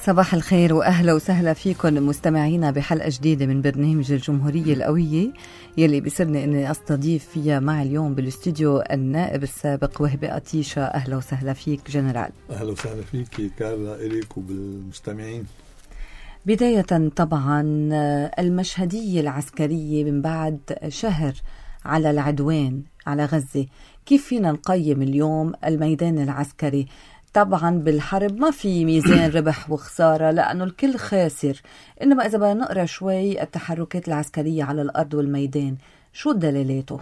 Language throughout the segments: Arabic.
صباح الخير وأهلا وسهلا فيكم مستمعينا بحلقة جديدة من برنامج الجمهورية القوية يلي بيسرني أني أستضيف فيها مع اليوم بالاستوديو النائب السابق وهبة قطيشة. أهلا وسهلا فيك جنرال. أهلا وسهلا فيك كارلا إليك وبالمستمعين. بداية طبعا المشهدية العسكرية من بعد شهر على العدوان على غزة، كيف فينا نقيم اليوم الميدان العسكري؟ طبعا بالحرب ما في ميزان ربح وخسارة لأنه الكل خاسر، إنما إذا بدنا نقرأ شوي التحركات العسكرية على الأرض والميدان شو دليلاته؟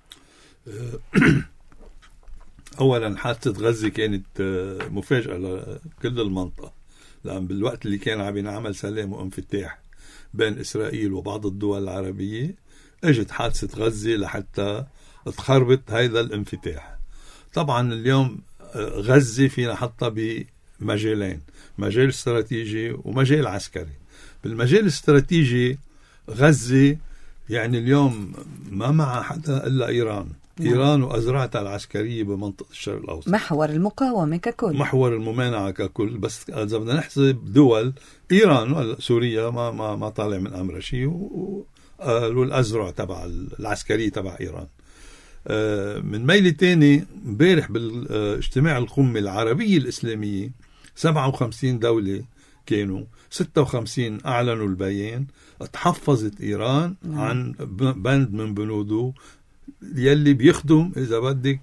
أولا حادثة غزة كانت مفاجأة لكل المنطقة، لأن بالوقت اللي كان عم ينعمل سلام وانفتاح بين إسرائيل وبعض الدول العربية اجت حادثة غزة لحتى تخربط هذا الانفتاح. طبعا اليوم غزة فينا حطها بمجالين، مجال استراتيجي ومجال عسكري. بالمجال الاستراتيجي غزة يعني اليوم ما مع حدا إلا إيران. إيران وأزرعتها العسكرية بمنطقة الشرق الأوسط، محور المقاومة ككل، محور الممانعة ككل. بس إذا بدنا نحسب دول، إيران سوريا ما طالع من أمر شيء، والأزرع تبع العسكرية تبع إيران. من ميلة تاني امبارح بالاجتماع القمة العربية الإسلامية 57 دولة كانوا، 56 أعلنوا البيان. تحفظت إيران عن بند من بنوده يلي بيخدم إذا بدك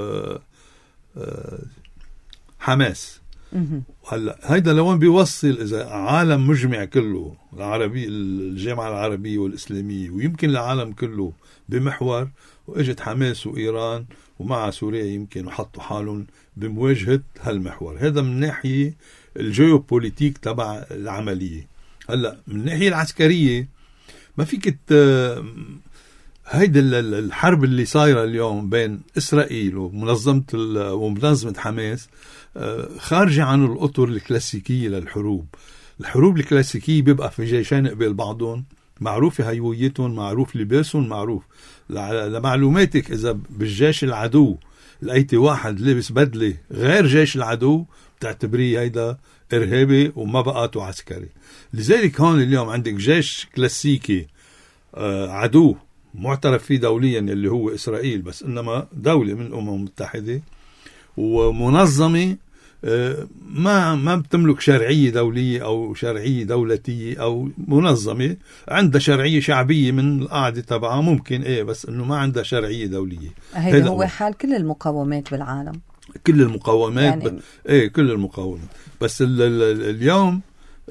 حماس. هلا هيدا لوين بيوصل؟ إذا عالم مجمع كله العربي، الجامعة العربية والإسلامية ويمكن العالم كله بمحور، واجت حماس وإيران ومع سوريا يمكن وحطوا حالهم بمواجهة هالمحور. هذا من ناحية الجيوبوليتيك تبع العملية. هلا من الناحية العسكرية ما فيك هيدا الحرب اللي صايرة اليوم بين إسرائيل ومنظمة حماس خارجة عن الأطر الكلاسيكية للحروب. الحروب الكلاسيكية بيبقى في جيشين قبل بعضهم، معروفة هويتهم، معروف لباسهم، معروف. لمعلوماتك إذا بالجيش العدو لقيتي واحد لابس بدلة غير جيش العدو بتعتبريه هيدا إرهابي وما بقاته عسكري. لذلك هون اليوم عندك جيش كلاسيكي عدو معترف فيه دوليا اللي هو إسرائيل، بس إنما دولة من الأمم المتحدة ومنظمة ما بتملك شرعية دولية أو شرعية دولتية، أو منظمة عندها شرعية شعبية من القاعدة تبعها ممكن بس إنه ما عندها شرعية دولية. هذا هو حال كل المقاومات بالعالم، كل المقاومات يعني كل المقاومات. بس اليوم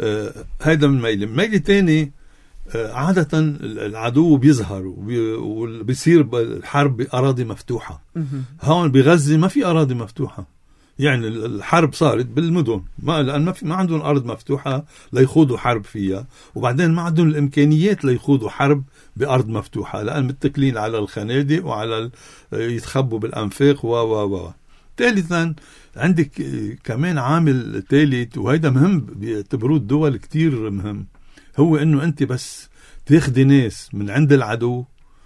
هذا من ميلة تاني. عادة العدو بيظهر وبيصير الحرب بأراضي مفتوحة. هون بغزة ما في أراضي مفتوحة، يعني الحرب صارت بالمدن، لأن ما عندهم أرض مفتوحة ليخوضوا حرب فيها، وبعدين ما عندهم الإمكانيات ليخوضوا حرب بأرض مفتوحة، لأن متكلين على الخنادق وعلى يتخبوا بالأنفاق و ثالثا عندك كمان عامل ثالث، وهيدا مهم بيعتبروه الدول كتير مهم، هو إنه أنت بس تاخدي ناس من عند العدو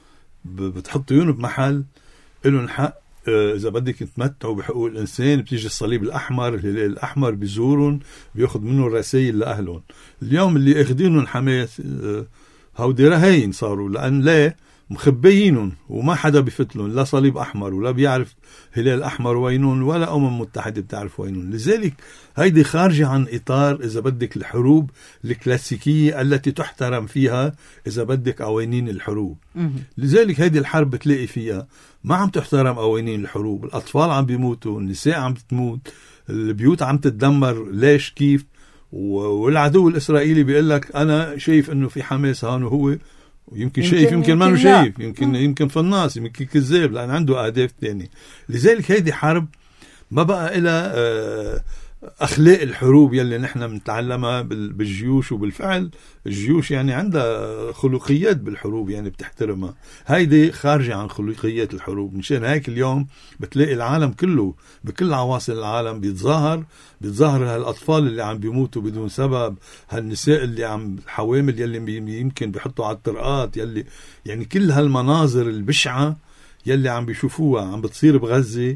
بتحطيون بمحل إلهم حق. إذا بدك يتمتعوا بحقوق الإنسان، بتيجي الصليب الأحمر، الهلال الأحمر بيزورهم، بياخد منهم رسائل لأهلهم. اليوم اللي أخدينهم حماس هودي رهين صاروا، لأن لا مخبيينهم وما حدا بفتلهم، لا صليب أحمر ولا بيعرف هلال أحمر وينون، ولا أمم متحدة بتعرف وينون. لذلك هيدي خارجة عن إطار إذا بدك الحروب الكلاسيكية التي تحترم فيها إذا بدك قوانين الحروب. لذلك هيدي الحرب بتلاقي فيها ما عم تحترم قوانين الحروب، الأطفال عم بيموتوا، النساء عم تموت، البيوت عم تتدمر. ليش؟ كيف؟ والعدو الإسرائيلي بيقول لك أنا شايف إنه في حماس هون، وهو يمكن شايف، يمكن ما شايف، يمكن في الناس، يمكن كذاب، لأن عنده أهداف تانية. لذلك هيدي حرب ما بقى إلى أخلاق الحروب يلي نحن بنتعلمها بالجيوش. وبالفعل الجيوش يعني عندها خلقيات بالحروب، يعني بتحترمها. هيدي خارجة عن خلقيات الحروب. مشان هيك اليوم بتلاقي العالم كله بكل عواصم العالم بيتظاهر هالأطفال اللي عم بيموتوا بدون سبب، هالنساء اللي الحوامل يلي يمكن بيحطوا على الطرقات، يلي يعني كل هالمناظر البشعة يلي عم بيشوفوها عم بتصير بغزة.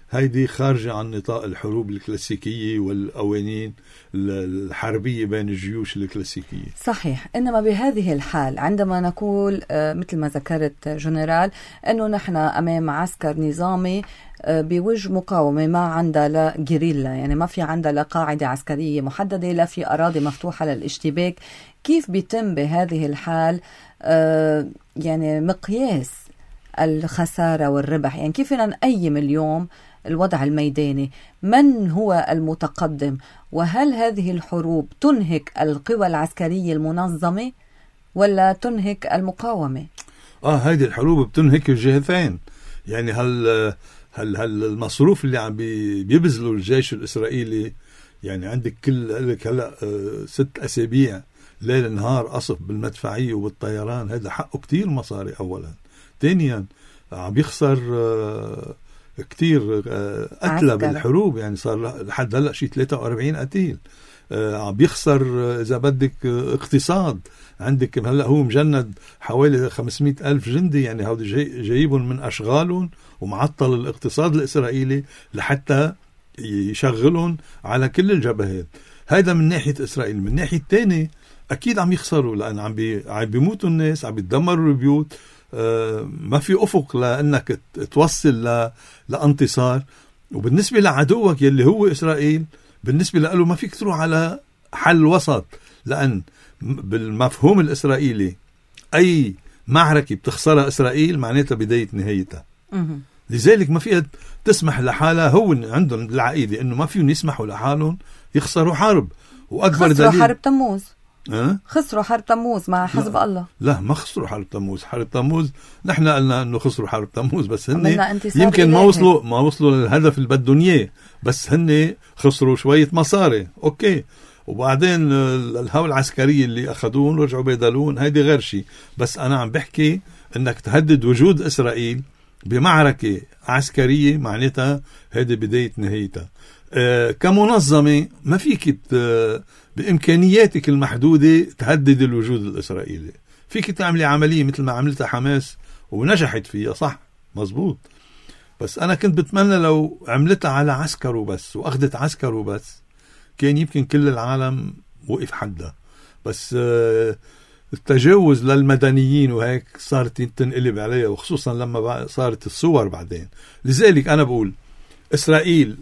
هيدي خارجة عن نطاق الحروب الكلاسيكية والقوانين الحربية بين الجيوش الكلاسيكية. صحيح. إنما بهذه الحال عندما نقول مثل ما ذكرت جنرال أنه نحن أمام عسكر نظامي بوجه مقاومة، ما عندها لا جريلا، يعني ما في عندها لا قاعدة عسكرية محددة، لا في أراضي مفتوحة للاشتباك، كيف بيتم بهذه الحال يعني مقياس الخسارة والربح؟ يعني كيف فينا نقيم اليوم الوضع الميداني؟ من هو المتقدم؟ وهل هذه الحروب تنهك القوى العسكرية المنظمة ولا تنهك المقاومة؟ هذه الحروب بتنهك الجهتين. يعني هل المصروف اللي عم بيبذله الجيش الإسرائيلي، يعني عندك هلا 6 أسابيع ليل نهار قصف بالمدفعية وبالطيران، هذا حقه كتير مصاري أولا. ثانيا عم يخسر كتير قتلى بالحروب، يعني صار لحد هلا شيء 43 قتيل. عم بيخسر إذا بدك اقتصاد، عندك هلا هو مجند حوالي 500,000 جندي، يعني هودي جايبهم من أشغالهم ومعطل الاقتصاد الإسرائيلي لحتى يشغلهم على كل الجبهات. هذا من ناحية إسرائيل. من ناحية تانية أكيد عم يخسروا، لأن عم بيموتوا الناس، عم بيتدمروا البيوت، ما في أفق لأنك توصل لانتصار. وبالنسبة لعدوك يلي هو إسرائيل، بالنسبة له ما فيك تروح على حل وسط، لأن بالمفهوم الإسرائيلي أي معركة بتخسرها إسرائيل معناتها بداية نهايتها. لذلك ما فيها تسمح لحالها. هو عندهم العقيدة إنه ما فيهم يسمحوا لحالهم يخسروا حرب. وأكبر خسروا دليل حرب تموز. خسروا حرب تموز مع حزب الله. لا، ما خسروا حرب تموز. حرب تموز نحن قلنا انه خسروا حرب تموز، بس هن يمكن ما وصلوا للهدف اللي بدهم اياه، بس هن خسروا شوية مصاري. اوكي، وبعدين الهوى العسكرية اللي اخذون رجعوا بيدلون، هيدي غير شيء. بس انا عم بحكي انك تهدد وجود اسرائيل بمعركة عسكرية، معناتها هيدي بداية نهايتها. كمنظمة ما فيك بإمكانياتك المحدودة تهدد الوجود الإسرائيلي. فيك تعملي عملية مثل ما عملتها حماس ونجحت فيها، صح، مزبوط. بس أنا كنت بتمنى لو عملتها على عسكر وبس وأخذت عسكر وبس، كان يمكن كل العالم وقف حدها. بس التجاوز للمدنيين وهيك صارت تنقلب عليها، وخصوصا لما صارت الصور بعدين. لذلك أنا بقول إسرائيل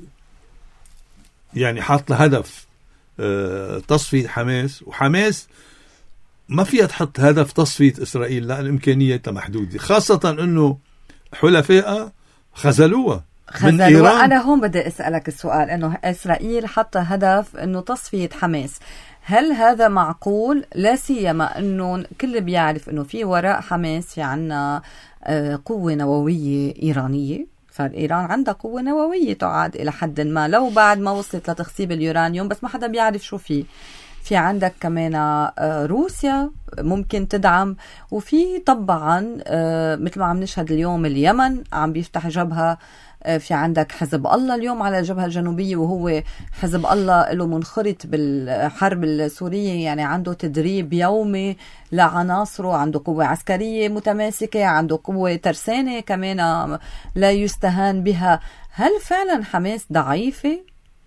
يعني حاط هدف تصفية حماس، وحماس ما فيها تحط هدف تصفية إسرائيل لأن إمكانياتها محدودة، خاصة أنه حلفائها خذلوها من إيران. أنا هون بدي أسألك السؤال، أنه إسرائيل حط هدف أنه تصفية حماس، هل هذا معقول؟ لا سيما أنه كل بيعرف أنه في وراء حماس في عنا قوة نووية إيرانية. صار إيران عندها قوة نووية تعاد إلى حد ما، لو بعد ما وصلت لتخصيب اليورانيوم، بس ما حدا بيعرف شو في عندك كمان روسيا ممكن تدعم، وفي طبعا مثل ما عم نشهد اليوم اليمن عم بيفتح جبهة، في عندك حزب الله اليوم على الجبهة الجنوبية، وهو حزب الله له منخرط بالحرب السورية، يعني عنده تدريب يومي لعناصره، عنده قوة عسكرية متماسكة، عنده قوة ترسانة كمان لا يستهان بها. هل فعلا حماس ضعيفة؟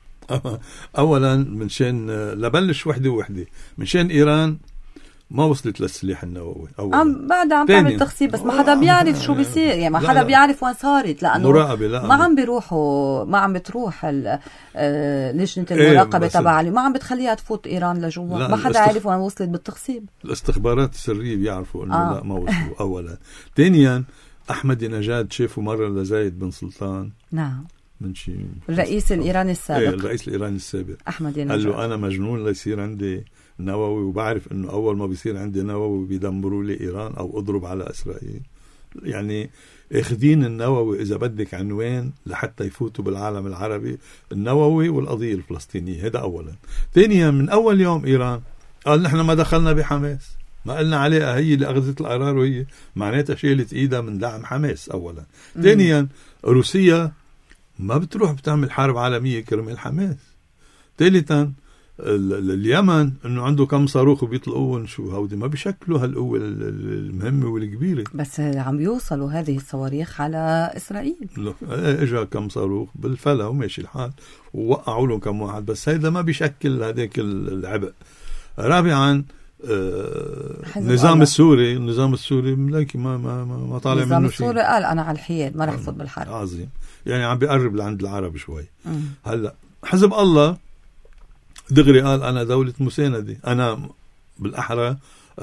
أولا منشان لبلش وحدة منشان إيران ما وصلت للسلاح النووي. بعد عم تعمل تخصيب، بس ما حدا بيعرف شو بيصير، يعني ما حدا بيعرف وين صارت، لأنه ما عم بيروحوا، ما عم بتروح لجنة المراقبة تبع ما عم بتخليها تفوت إيران لجوا، ما حدا عارف وين وصلت بالتخصيب. الاستخبارات السرية بيعرفوا إنه لا ما وصلوا. أولا. ثانيا أحمد نجاد شافوا مرة لزايد بن سلطان، نعم، من شيء الرئيس الإيراني السابق. الرئيس الإيراني السابق أحمد نجاد قال له أنا مجنون ليصير عندي نووي، وبعرف انه اول ما بيصير عندي نووي بيدمروا لي ايران او اضرب على اسرائيل. يعني اخذين النووي اذا بدك عنوان لحتى يفوتوا بالعالم العربي، النووي والقضيه الفلسطينيه. هذا اولا. ثانيا من اول يوم ايران قال نحن ما دخلنا بحماس، ما قلنا عليها، هي اللي اخذت القرار، وهي معناتها شالت ايدها من دعم حماس. اولا. ثانيا روسيا ما بتروح بتعمل حرب عالميه كرمال حماس. ثالثا اليمن انه عنده كم صاروخ وبيطلقون، شو هودي ما بيشكلوا هالقوة المهمة والكبيرة. بس عم يوصلوا هذه الصواريخ على إسرائيل. اجا كم صاروخ بالفلا وماشي الحال ووقعوا لهم كم واحد، بس هيدا ما بيشكل هذاك العبء. رابعا النظام السوري ملاكي ما طالع منه شيء. النظام السوري قال انا على الحياد ما رح افوت بالحرب. عظيم، يعني عم بيقرب لعند العرب شوي. هلا حزب الله دغري قال انا دولة مساندة، انا بالاحرى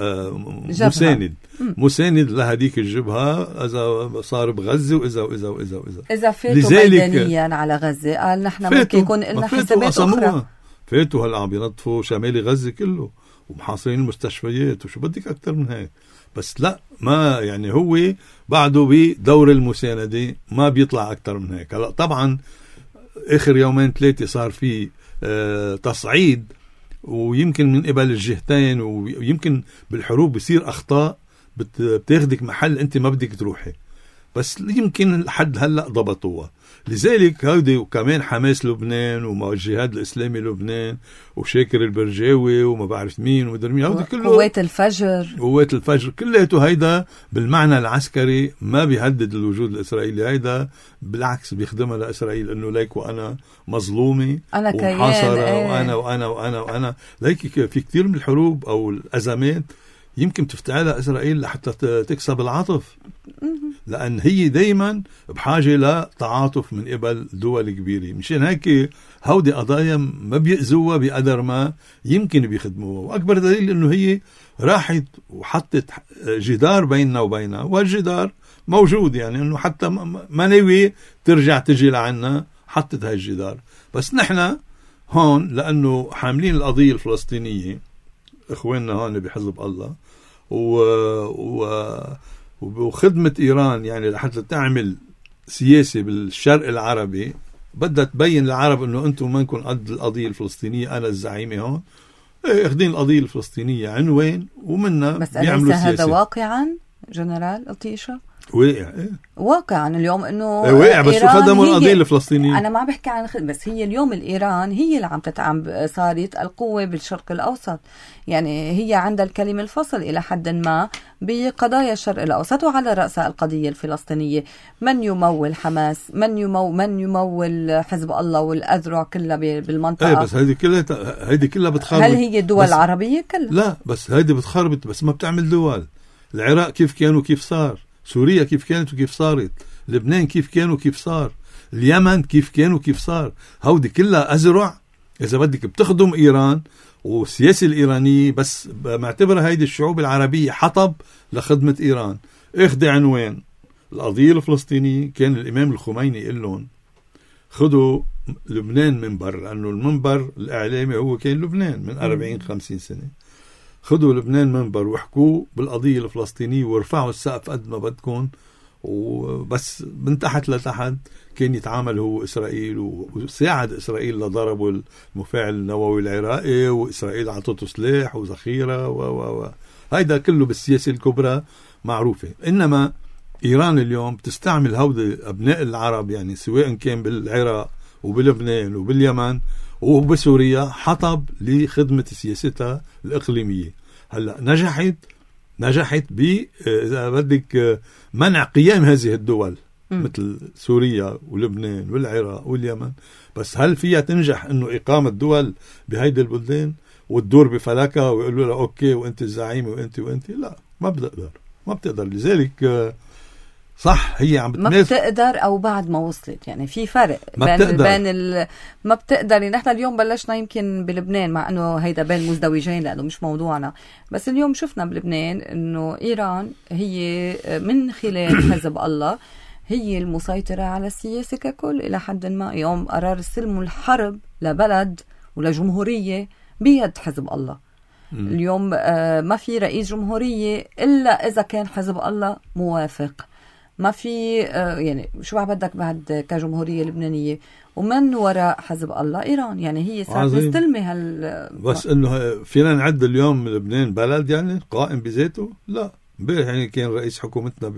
مساند لهديك الجبهة اذا صار بغزة واذا فاتوا ميدانيا على غزة. قال نحن ممكن يكون لنا حسابات اخرى. فاتوا هلا عم بينظفوا شمال غزة كله ومحاصرين المستشفيات وشو بدك اكثر من هيك. بس لا، ما يعني هو بعده بدور المساندة، ما بيطلع اكثر من هيك. هلا طبعا اخر يومين 3 صار في تصعيد، ويمكن من قبل الجهتين، ويمكن بالحروب بيصير اخطاء بتاخدك محل انت ما بدك تروحي، بس يمكن لحد هلا ضبطوها. لذلك هودي وكمان حماس لبنان والجهاد الاسلامي لبنان وشاكر البرجاوي وما بعرف مين ومدري مين، هودي كله قوات الفجر كلياته هيدا بالمعنى العسكري ما بيهدد الوجود الاسرائيلي، هيدا بالعكس بيخدمها لاسرائيل انه ليك وانا مظلومه انا ومحاصره وانا ليك في كثير من الحروب او الازمات يمكن تفتعلها إسرائيل لحتى تكسب العاطف، لأن هي دايما بحاجة لتعاطف من قبل دول كبيرة. مشان هيك هودي قضايا ما بيأذوها بقدر ما يمكن بيخدموها. وأكبر دليل أنه هي راحت وحطت جدار بيننا وبينها، والجدار موجود، يعني أنه حتى ما ناوي ترجع تجي لعنا حطت هاي الجدار. بس نحن هون لأنه حاملين القضية الفلسطينية، إخواننا هون بحزب الله وخدمة إيران، يعني لحتى تعمل سياسة بالشرق العربي بدها تبين للعرب أنه أنتم ما نكون قد القضية الفلسطينية، أنا الزعيمة هون اخذين القضية الفلسطينية عنوان ومنا بيعملوا سياسة. بس هذا واقعا جنرال الطيشة واقع واقعا اليوم انه واقع، بس خدموا القضيه الفلسطينيه. انا ما بحكي عن بس هي اليوم الايران هي اللي عم صارت القوه بالشرق الاوسط، يعني هي عندها الكلمه الفصل الى حد ما بقضايا الشرق الاوسط، وعلى راسها القضيه الفلسطينيه. من يمول حماس، من يمول حزب الله والاذرع كلها بالمنطقه. بس هذه كلها بتخرب. هل هي الدول العربيه كلها؟ لا، بس هذه بتخرب، بس ما بتعمل دول. العراق كيف كان وكيف صار، سوريا كيف كانت وكيف صارت، لبنان كيف كان وكيف صار، اليمن كيف كان وكيف صار. هودي كلها أزرع إذا بدك بتخدم إيران والسياسة الإيرانية، بس معتبرها هيدي الشعوب العربية حطب لخدمة إيران. اخدي عنوان القضية الفلسطينية، كان الإمام الخميني يقول لهم خدوا لبنان منبر، لأنه المنبر الإعلامي هو كان لبنان من 40-50 سنة. خذوا لبنان منبر واحكوا بالقضية الفلسطينية وارفعوا السقف قد ما بدكم، وبس من تحت لتحت كان يتعامل هو إسرائيل، وساعد إسرائيل لضربوا المفاعل النووي العراقي، وإسرائيل عطته سلاح وذخيرة هيدا كله بالسياسة الكبرى معروفة. إنما إيران اليوم بتستعمل هودي أبناء العرب، يعني سواء كان بالعراق وبلبنان وباليمن وبسوريا حطب لخدمة سياستها الإقليمية. هلا نجحت إذا بدك منع قيام هذه الدول مثل سوريا ولبنان والعراق واليمن، بس هل فيها تنجح إنه إقامة دول بهيدي البلدان وتدور بفلكها ويقولوا لها أوكي وأنت الزعيمة وأنت لا، ما بتقدر. لذلك صح هي عم ما بتقدر او بعد ما وصلت، يعني في فرق بين ما بتقدر. نحن اليوم بلشنا يمكن بلبنان، مع انه هيدا بين مزدوجين لانه مش موضوعنا، بس اليوم شفنا بلبنان انه ايران هي من خلال حزب الله هي المسيطرة على السياسة ككل إلى حد ما. يوم قرار السلم والحرب لبلد ولجمهورية بيد حزب الله. اليوم ما في رئيس جمهورية إلا إذا كان حزب الله موافق. ما في يعني شو بدك بعد كجمهورية لبنانية، ومن وراء حزب الله إيران، يعني هي صارت مستلمة بس إنه فينا نعد اليوم لبنان بلد يعني قائم بذاته؟ لا. يعني كان رئيس حكومتنا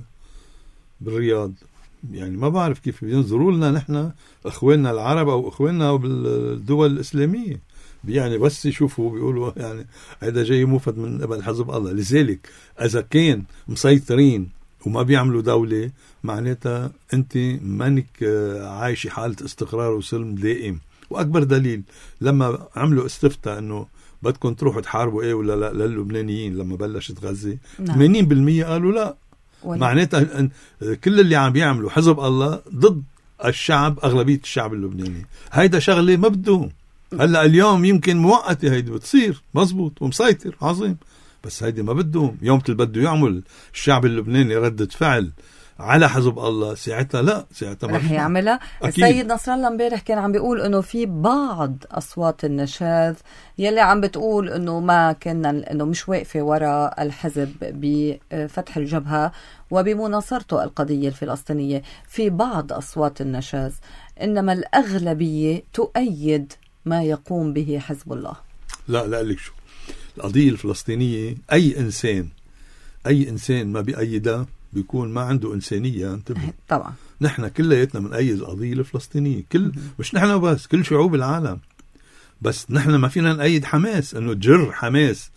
بالرياض، يعني ما بعرف كيف بينظروا لنا نحن إخواننا العرب أو إخواننا بالدول الإسلامية. يعني بس يشوفوا بيقولوا يعني هذا جاي موفد من قبل حزب الله. لذلك إذا كان مسيطرين وما بيعملوا دولة معناتها أنت مانك عايش حالة استقرار وسلم دائم. وأكبر دليل لما عملوا استفتاء أنه بدكم تروحوا تحاربوا إيه ولا لا للبنانيين لما بلشت غزة، 80% قالوا لا. معناتها كل اللي عم بيعملوا حزب الله ضد الشعب، أغلبية الشعب اللبناني. هيدا شغلة ما بدهم. هلأ اليوم يمكن موقتة هيدي بتصير مزبوط ومسيطر عظيم، بس هيدي ما بدهم. يوم بده يعمل الشعب اللبناني ردة فعل على حزب الله، ساعتها لا، ساعتها ما رح يعملها. السيد نصر الله امبارح كان عم بيقول انه في بعض اصوات النشاذ يلي عم بتقول انه ما كنا، انه مش واقفه وراء الحزب بفتح الجبهه وبمناصرته القضيه الفلسطينيه. في بعض اصوات النشاذ، انما الاغلبيه تؤيد ما يقوم به حزب الله. لا لك شو القضيه الفلسطينيه، اي انسان ما بيأيدها بيكون ما عنده إنسانية. انتبه. طبعا نحن كلياتنا بنأيد القضية الفلسطينية، مش نحن بس، كل شعوب العالم. بس نحن ما فينا نأيد حماس، انه تجر حماس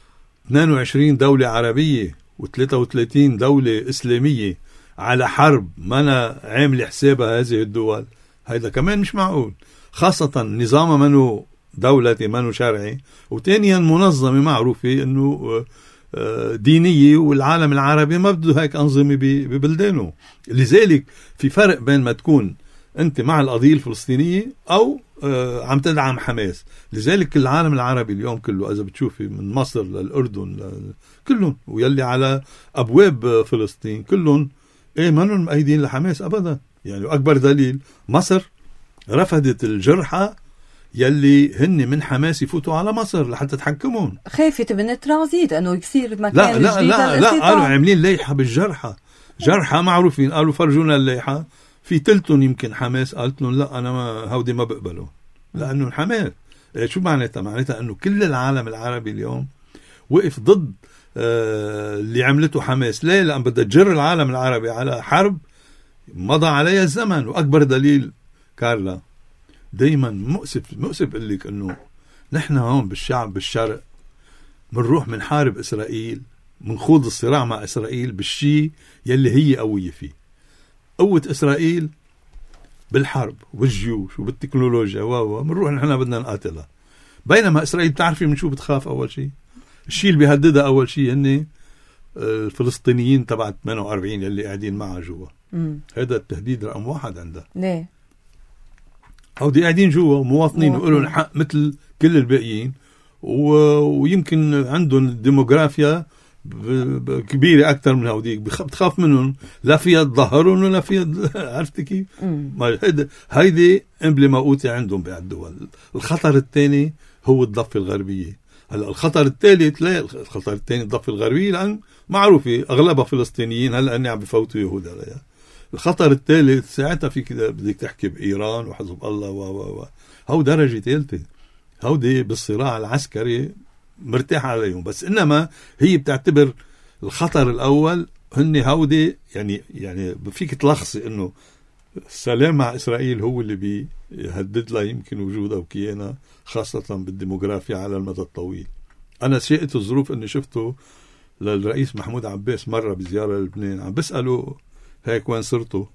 22 دولة عربية و33 دولة إسلامية على حرب ما أنا عامل حسابها هذه الدول. هذا كمان مش معقول، خاصة نظام منه دولتي منه شرعي، وثانيا منظمة معروفة انه دينية، والعالم العربي ما بده هيك أنظمة ببلدانه. لذلك في فرق بين ما تكون أنت مع القضية الفلسطينية أو عم تدعم حماس. لذلك العالم العربي اليوم كله إذا بتشوفي من مصر للأردن كلهم ويلي على أبواب فلسطين كلهم ما نهم مؤيدين لحماس أبدا. يعني أكبر دليل مصر رفضت الجرحى يلي هن من حماس يفوتوا على مصر لحتى تحكمون، خايفة من الترانزيت انه يصير مكان لا لا جديد. لا قالوا عاملين ليحة بالجرحى، جرحى معروفين، قالوا فرجونا الليحة. في تلتون يمكن حماس قالت لهم لا انا ما هودي ما بقبله، لانه حماس شو معناتها انه كل العالم العربي اليوم وقف ضد اللي عملته حماس. ليه؟ لأن بدها تجر العالم العربي على حرب مضى عليها الزمن. واكبر دليل كارلا دايما مؤسف اقول لك انه نحن هون بالشعب بالشرق منروح منحارب اسرائيل، منخوض الصراع مع اسرائيل بالشيء يلي هي قويه فيه. قوه اسرائيل بالحرب وبالجيوش وبالتكنولوجيا منروح نحن بدنا نقاتلها. بينما اسرائيل بتعرفي من شو بتخاف؟ اول شيء الشيء اللي بيهددها اول شيء هن الفلسطينيين تبع 48 يلي قاعدين معها جوا. هذا التهديد رقم واحد عندها. ليه؟ هودي قاعدين جوا مواطنين وقالوا الحق مثل كل الباقيين، ويمكن عندهم ديموغرافيا كبيرة أكثر من هوديك، بتخاف منهم، لا فيها تظهرهم ولا فيها عرفت كيف؟ هيدي امبلي موقوتة عندهم بالدول. الخطر الثاني هو الضفة الغربية. هلا الخطر الثالث، لا الخطر الثاني الضفة الغربية لأن معروفة أغلبها فلسطينيين، هلا أني عم بفوتوا يهود عليها. الخطر الثالث ساعتها في كده بدك تحكي بإيران وحزب الله هو درجة ثالثة، هودي بالصراع العسكري مرتاح عليهم. بس إنما هي بتعتبر الخطر الأول هن هودي، يعني فيك تلخصي إنه السلام مع إسرائيل هو اللي بيهدد لها يمكن وجودها وكيانها، خاصة بالديموغرافيا على المدى الطويل. أنا شئت الظروف إني شفته للرئيس محمود عباس مرة بزيارة للبنان، عم بسأله هيك وين صرتوا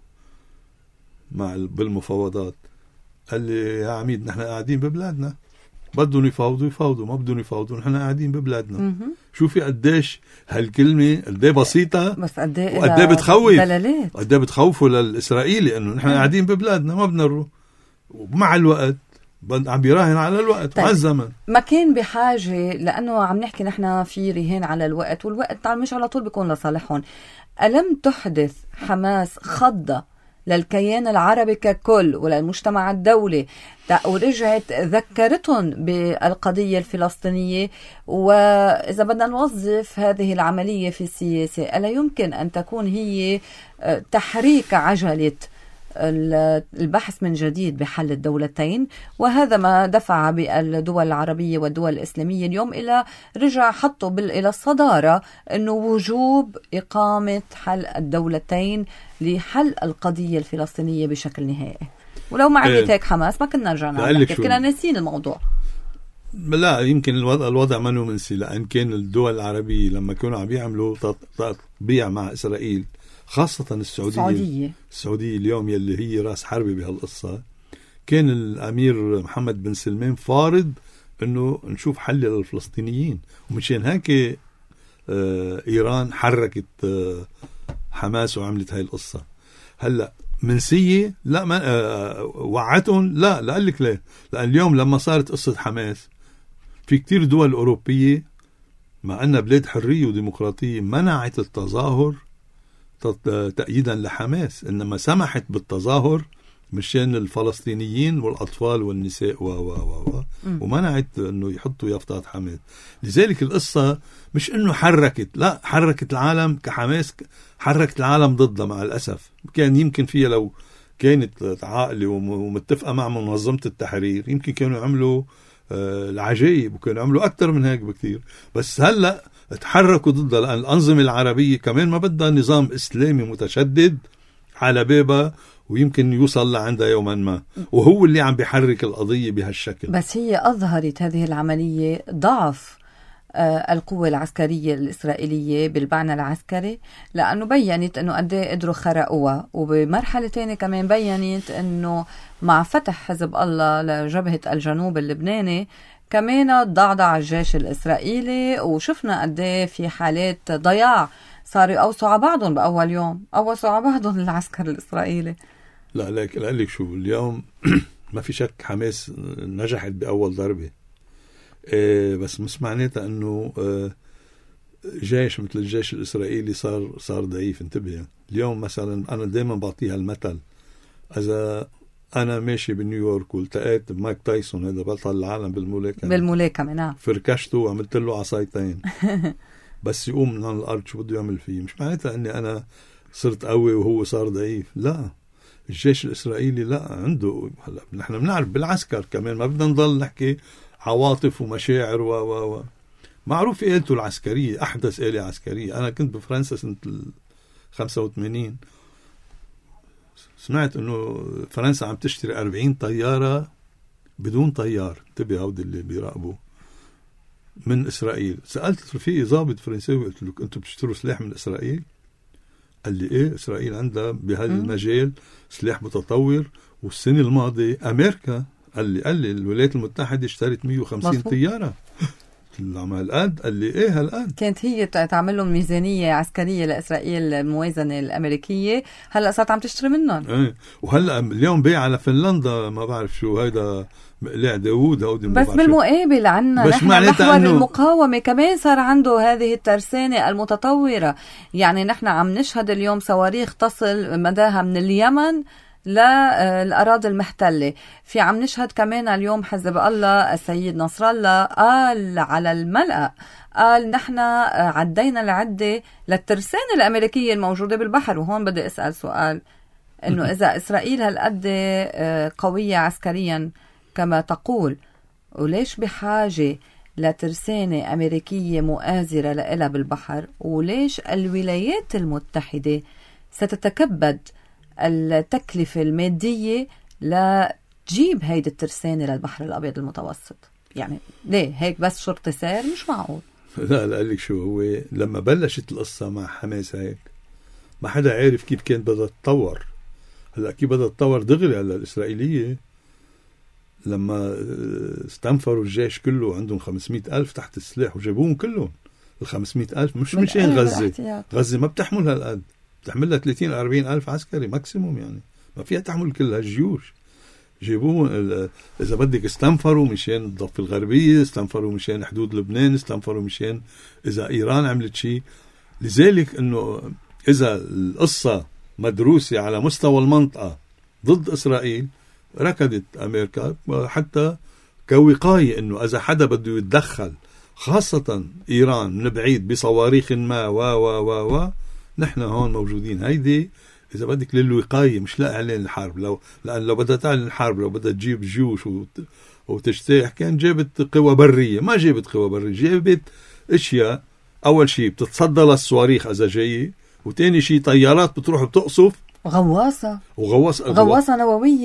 بالمفاوضات؟ قال لي يا عميد نحن قاعدين ببلادنا، بدهم يفاوضوا ما بدهم يفاوضوا، نحن قاعدين ببلادنا. شوفي قديش هالكلمة قديه بسيطة، بس قديه بتخوف، قديه بتخوفوا للإسرائيلي انه نحن قاعدين ببلادنا ما بدنا نروح. ومع الوقت عم بيراهن على الوقت وعلى الزمن. ما كان بحاجة، لأنه عم نحكي نحن في رهان على الوقت، والوقت مش على طول بيكون لصالحهم. ألم تحدث حماس خضة للكيان العربي ككل وللمجتمع الدولي، ورجعت ذكرتهم بالقضية الفلسطينية؟ وإذا بدنا نوظف هذه العملية في السياسة، ألا يمكن أن تكون هي تحريك عجلة البحث من جديد بحل الدولتين؟ وهذا ما دفع بالدول العربية والدول الإسلامية اليوم إلى رجع حطوا إلى الصدارة أنه وجوب إقامة حل الدولتين لحل القضية الفلسطينية بشكل نهائي. ولو ما عملت هيك حماس ما كنا رجعنا نحكي، كنا ناسين الموضوع. لا، يمكن الوضع منه منسي، لأن كان الدول العربية لما كانوا عم يعملوا تطبيع مع إسرائيل، خاصة السعودية اليوم يلي هي راس حربة بهالقصة، كان الأمير محمد بن سلمان فارض أنه نشوف حل للفلسطينيين، ومشان هيك إيران حركت حماس وعملت هاي القصة. هلأ منسية؟ لا، ما وعتهم؟ لا، لقلك ليه؟ لأن اليوم لما صارت قصة حماس، في كتير دول أوروبية مع أنها بلاد حرية وديمقراطية منعت التظاهر تأييدا لحماس، إنما سمحت بالتظاهر مشان الفلسطينيين والأطفال والنساء ومنعت أنه يحطوا يافطات حماس. لذلك القصة مش أنه حركت، لا، حركت العالم كحماس، حركت العالم ضدها مع الأسف. كان يمكن فيها لو كانت عاقلة ومتفقة مع منظمة التحرير يمكن كانوا يعملوا العجائب، وكانوا يعملوا أكتر من هيك بكتير. بس هلأ تحركوا ضدها، لأن الأنظمة العربية كمان ما بدها نظام إسلامي متشدد على بابها، ويمكن يوصل لعندها يوما ما، وهو اللي عم بيحرك القضية بهالشكل. بس هي أظهرت هذه العملية ضعف القوة العسكرية الإسرائيلية بالمعنى العسكري، لأنه بيّنت أنه قد ايه قدروا خرقوها، وبمرحلة تانية كمان بيّنت أنه مع فتح حزب الله لجبهة الجنوب اللبناني كمان ضعضع الجيش الإسرائيلي، وشفنا قد ايه في حالات ضياع صاروا يقوصوا على بعضهم بأول يوم، قوصوا على بعضهم العسكر الإسرائيلي. لا، لك شو اليوم ما في شك حماس نجحت بأول ضربة، بس مش معناتها أنه جيش مثل الجيش الإسرائيلي صار ضعيف. انتبه، اليوم مثلا أنا دايما بعطيها المثل، إذا أنا ماشي بنيويورك والتقيت بمايك تايسون، هذا بطل العالم بالملاكمة، نعم، فركشته وعملت له عصايتين بس يقوم من الأرض، شو بده يعمل فيه؟ مش معناتها أني أنا صرت قوي وهو صار ضعيف، لا. الجيش الإسرائيلي لا عنده، هلا نحن بنعرف بالعسكر كمان، ما بدنا نضل نحكي عواطف ومشاعر معروف آلته العسكرية، أحدث آلة عسكرية. أنا كنت بفرنسا سنة 85، سمعت أنه فرنسا عم تشتري 40 طيارة بدون طيار، انتبه هودي اللي بيراقبوا، من إسرائيل. سألت رفيقي ضابط فرنساوي، قلت له أنتم بتشتروا سلاح من إسرائيل؟ قال لي إيه، إسرائيل عندها بهذا المجال سلاح متطور، والسنة الماضية أمريكا قال لي الولايات المتحدة اشترت 150 طيارة. هالقد؟ قال لي إيه هالقد؟ كانت هي تعمل لهم ميزانية عسكرية لإسرائيل، الموازنة الأمريكية، هلأ صارت عم تشتري منهم. إيه، وهلأ اليوم بيع على فنلندا، ما بعرف شو هيدا، مقلاع داوود هودي. بس بالمقابل عنا نحن محور المقاومة كمان صار عنده هذه الترسانة المتطورة. يعني نحن عم نشهد اليوم صواريخ تصل مداها من اليمن للأراضي المحتلة. في عم نشهد كمان اليوم حزب الله السيد نصر الله قال على الملأ، قال نحن عدينا العدة للترسانة الأمريكية الموجودة بالبحر. وهون بدي أسأل سؤال، إنه إذا إسرائيل هالقد قوية عسكريا كما تقول، وليش بحاجة لترسانة أمريكية مؤازرة لإلها بالبحر؟ وليش الولايات المتحدة ستتكبد التكلفة المادية لتجيب هيدي الترسانة للبحر الأبيض المتوسط؟ يعني ليه هيك بس شرطة سير؟ مش معقول. لا قال لك شو، هو لما بلشت القصة مع حماس هيك ما حدا عارف كيف كانت بدها تتطور. هلا كيف بدها تتطور دغري. هلا الإسرائيلية لما استنفروا الجيش كله، عندهم 500,000 تحت السلاح وجابوهم كلهم. 500,000 مش مشان غزة ما بتحمل هالقد، بتحملها 30-40,000 عسكري ماكسيموم، يعني ما فيها تحمل كل هالجيوش. جيبوهم إذا بدك استنفروا مشان الضفة الغربية، استنفروا مشان حدود لبنان، استنفروا مشان إذا إيران عملت شيء. لذلك إنه إذا القصة مدروسة على مستوى المنطقة ضد إسرائيل، ركضت أمريكا حتى كوقاية إنه إذا حدا بده يتدخل، خاصة إيران من بعيد بصواريخ ما نحن هون موجودين. هيدي إذا بدك للوقاية، مش لإعلان الحرب. لأن لو بدها تعلن الحرب، لو بدها تجيب جيوش وتجتاح، كان جابت قوى برية. ما جابت قوى برية، جابت اشياء. اول شيء بتتصدى للصواريخ اذا جايه، وتاني شيء طيارات بتروح بتقصف، غواصة نووية.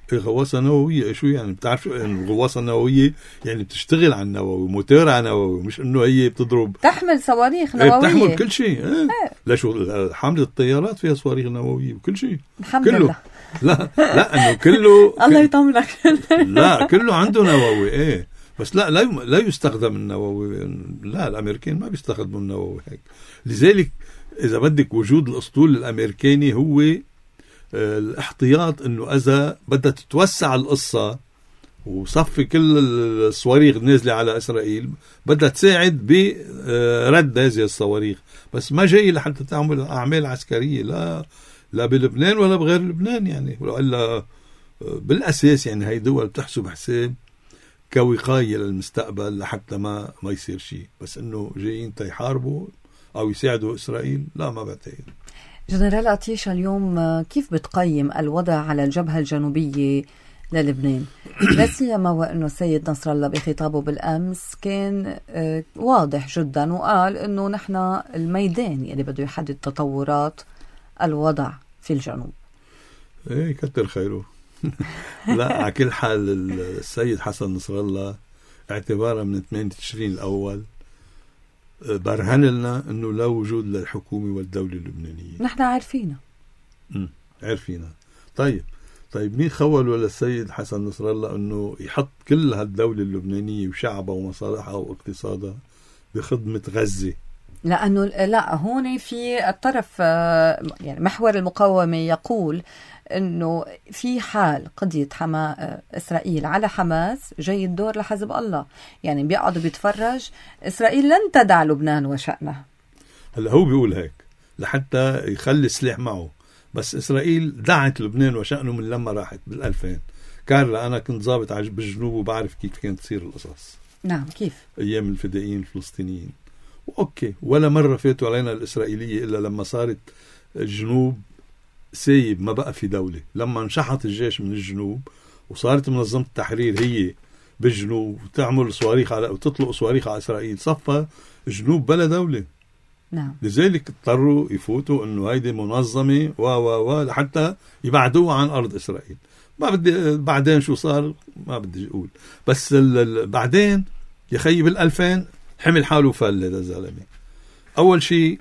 غواصة نووية. شو يعني؟ بتعرف شو يعني غواصة نووية؟ يعني بتشتغل على النووي، موتورها نووي، مش انه هي بتضرب. تحمل صواريخ نووية. بتحمل كل شيء. لشو حاملة الطيارات فيها صواريخ نووية وكل شيء. الحمد كله. لله. لا انه كله الله يطمنك. لا كله عنده نووي. بس لا يستخدم النووي. لا الامريكان ما بيستخدموا النووي هيك. لذلك اذا بدك وجود الاسطول الامريكاني هو الاحتياط، انه اذا بدها تتوسع القصة وصفي كل الصواريخ نازلة على اسرائيل بدها تساعد برد هذه الصواريخ، بس ما جاي لحتى تعمل اعمال عسكرية لا بلبنان ولا بغير لبنان يعني. ولا بالاساس يعني هي دول بتحسب حساب كوقاية للمستقبل لحتى ما يصير شيء، بس انه جايين تيحاربوا او يساعدوا اسرائيل لا، ما بعتقد. جنرال عطيشة، اليوم كيف بتقيم الوضع على الجبهة الجنوبية للبنان؟ لا سيما وانه السيد نصر الله بخطابه بالامس كان واضح جدا وقال انه نحن الميدان اللي بده يحدد تطورات الوضع في الجنوب. ايه كتر خيره. لا على كل حال السيد حسن نصر الله اعتبارا من 8 تشرين الأول برهن لنا أنه لا وجود للحكومة والدولة اللبنانية. نحن عارفينها. عارفينها. طيب مين خول ولا السيد حسن نصر الله أنه يحط كل هالدولة اللبنانية وشعبها ومصالحها واقتصادها بخدمة غزة؟ لأنه لا، هون في الطرف يعني محور المقاومة يقول أنه في حال قضية إسرائيل على حماس جاي الدور لحزب الله، يعني بيقعدوا بيتفرج. إسرائيل لن تدع لبنان وشأنها. هلا هو بيقول هيك لحتى يخلي السلاح معه، بس إسرائيل دعت لبنان وشأنه من لما راحت بال2000. كارلا أنا كنت ضابط بالجنوب وبعرف كيف كانت تصير القصص. نعم كيف؟ أيام الفدائيين الفلسطينيين. أوكي، ولا مرة فاتوا علينا الإسرائيلية إلا لما صارت الجنوب سايب، ما بقى في دولة. لما انشحط الجيش من الجنوب وصارت منظمة التحرير هي بالجنوب وتعمل صواريخ وتطلق صواريخ على إسرائيل، صفى الجنوب بلا دولة. نعم. لذلك اضطروا يفوتوا انه هيدي منظمة لحتى يبعدوها عن أرض إسرائيل. ما بدي بعدين شو صار ما بدي أقول، بس بعدين يا خيي بال2000 حمل حاله فل هذا الزلمة. أول شيء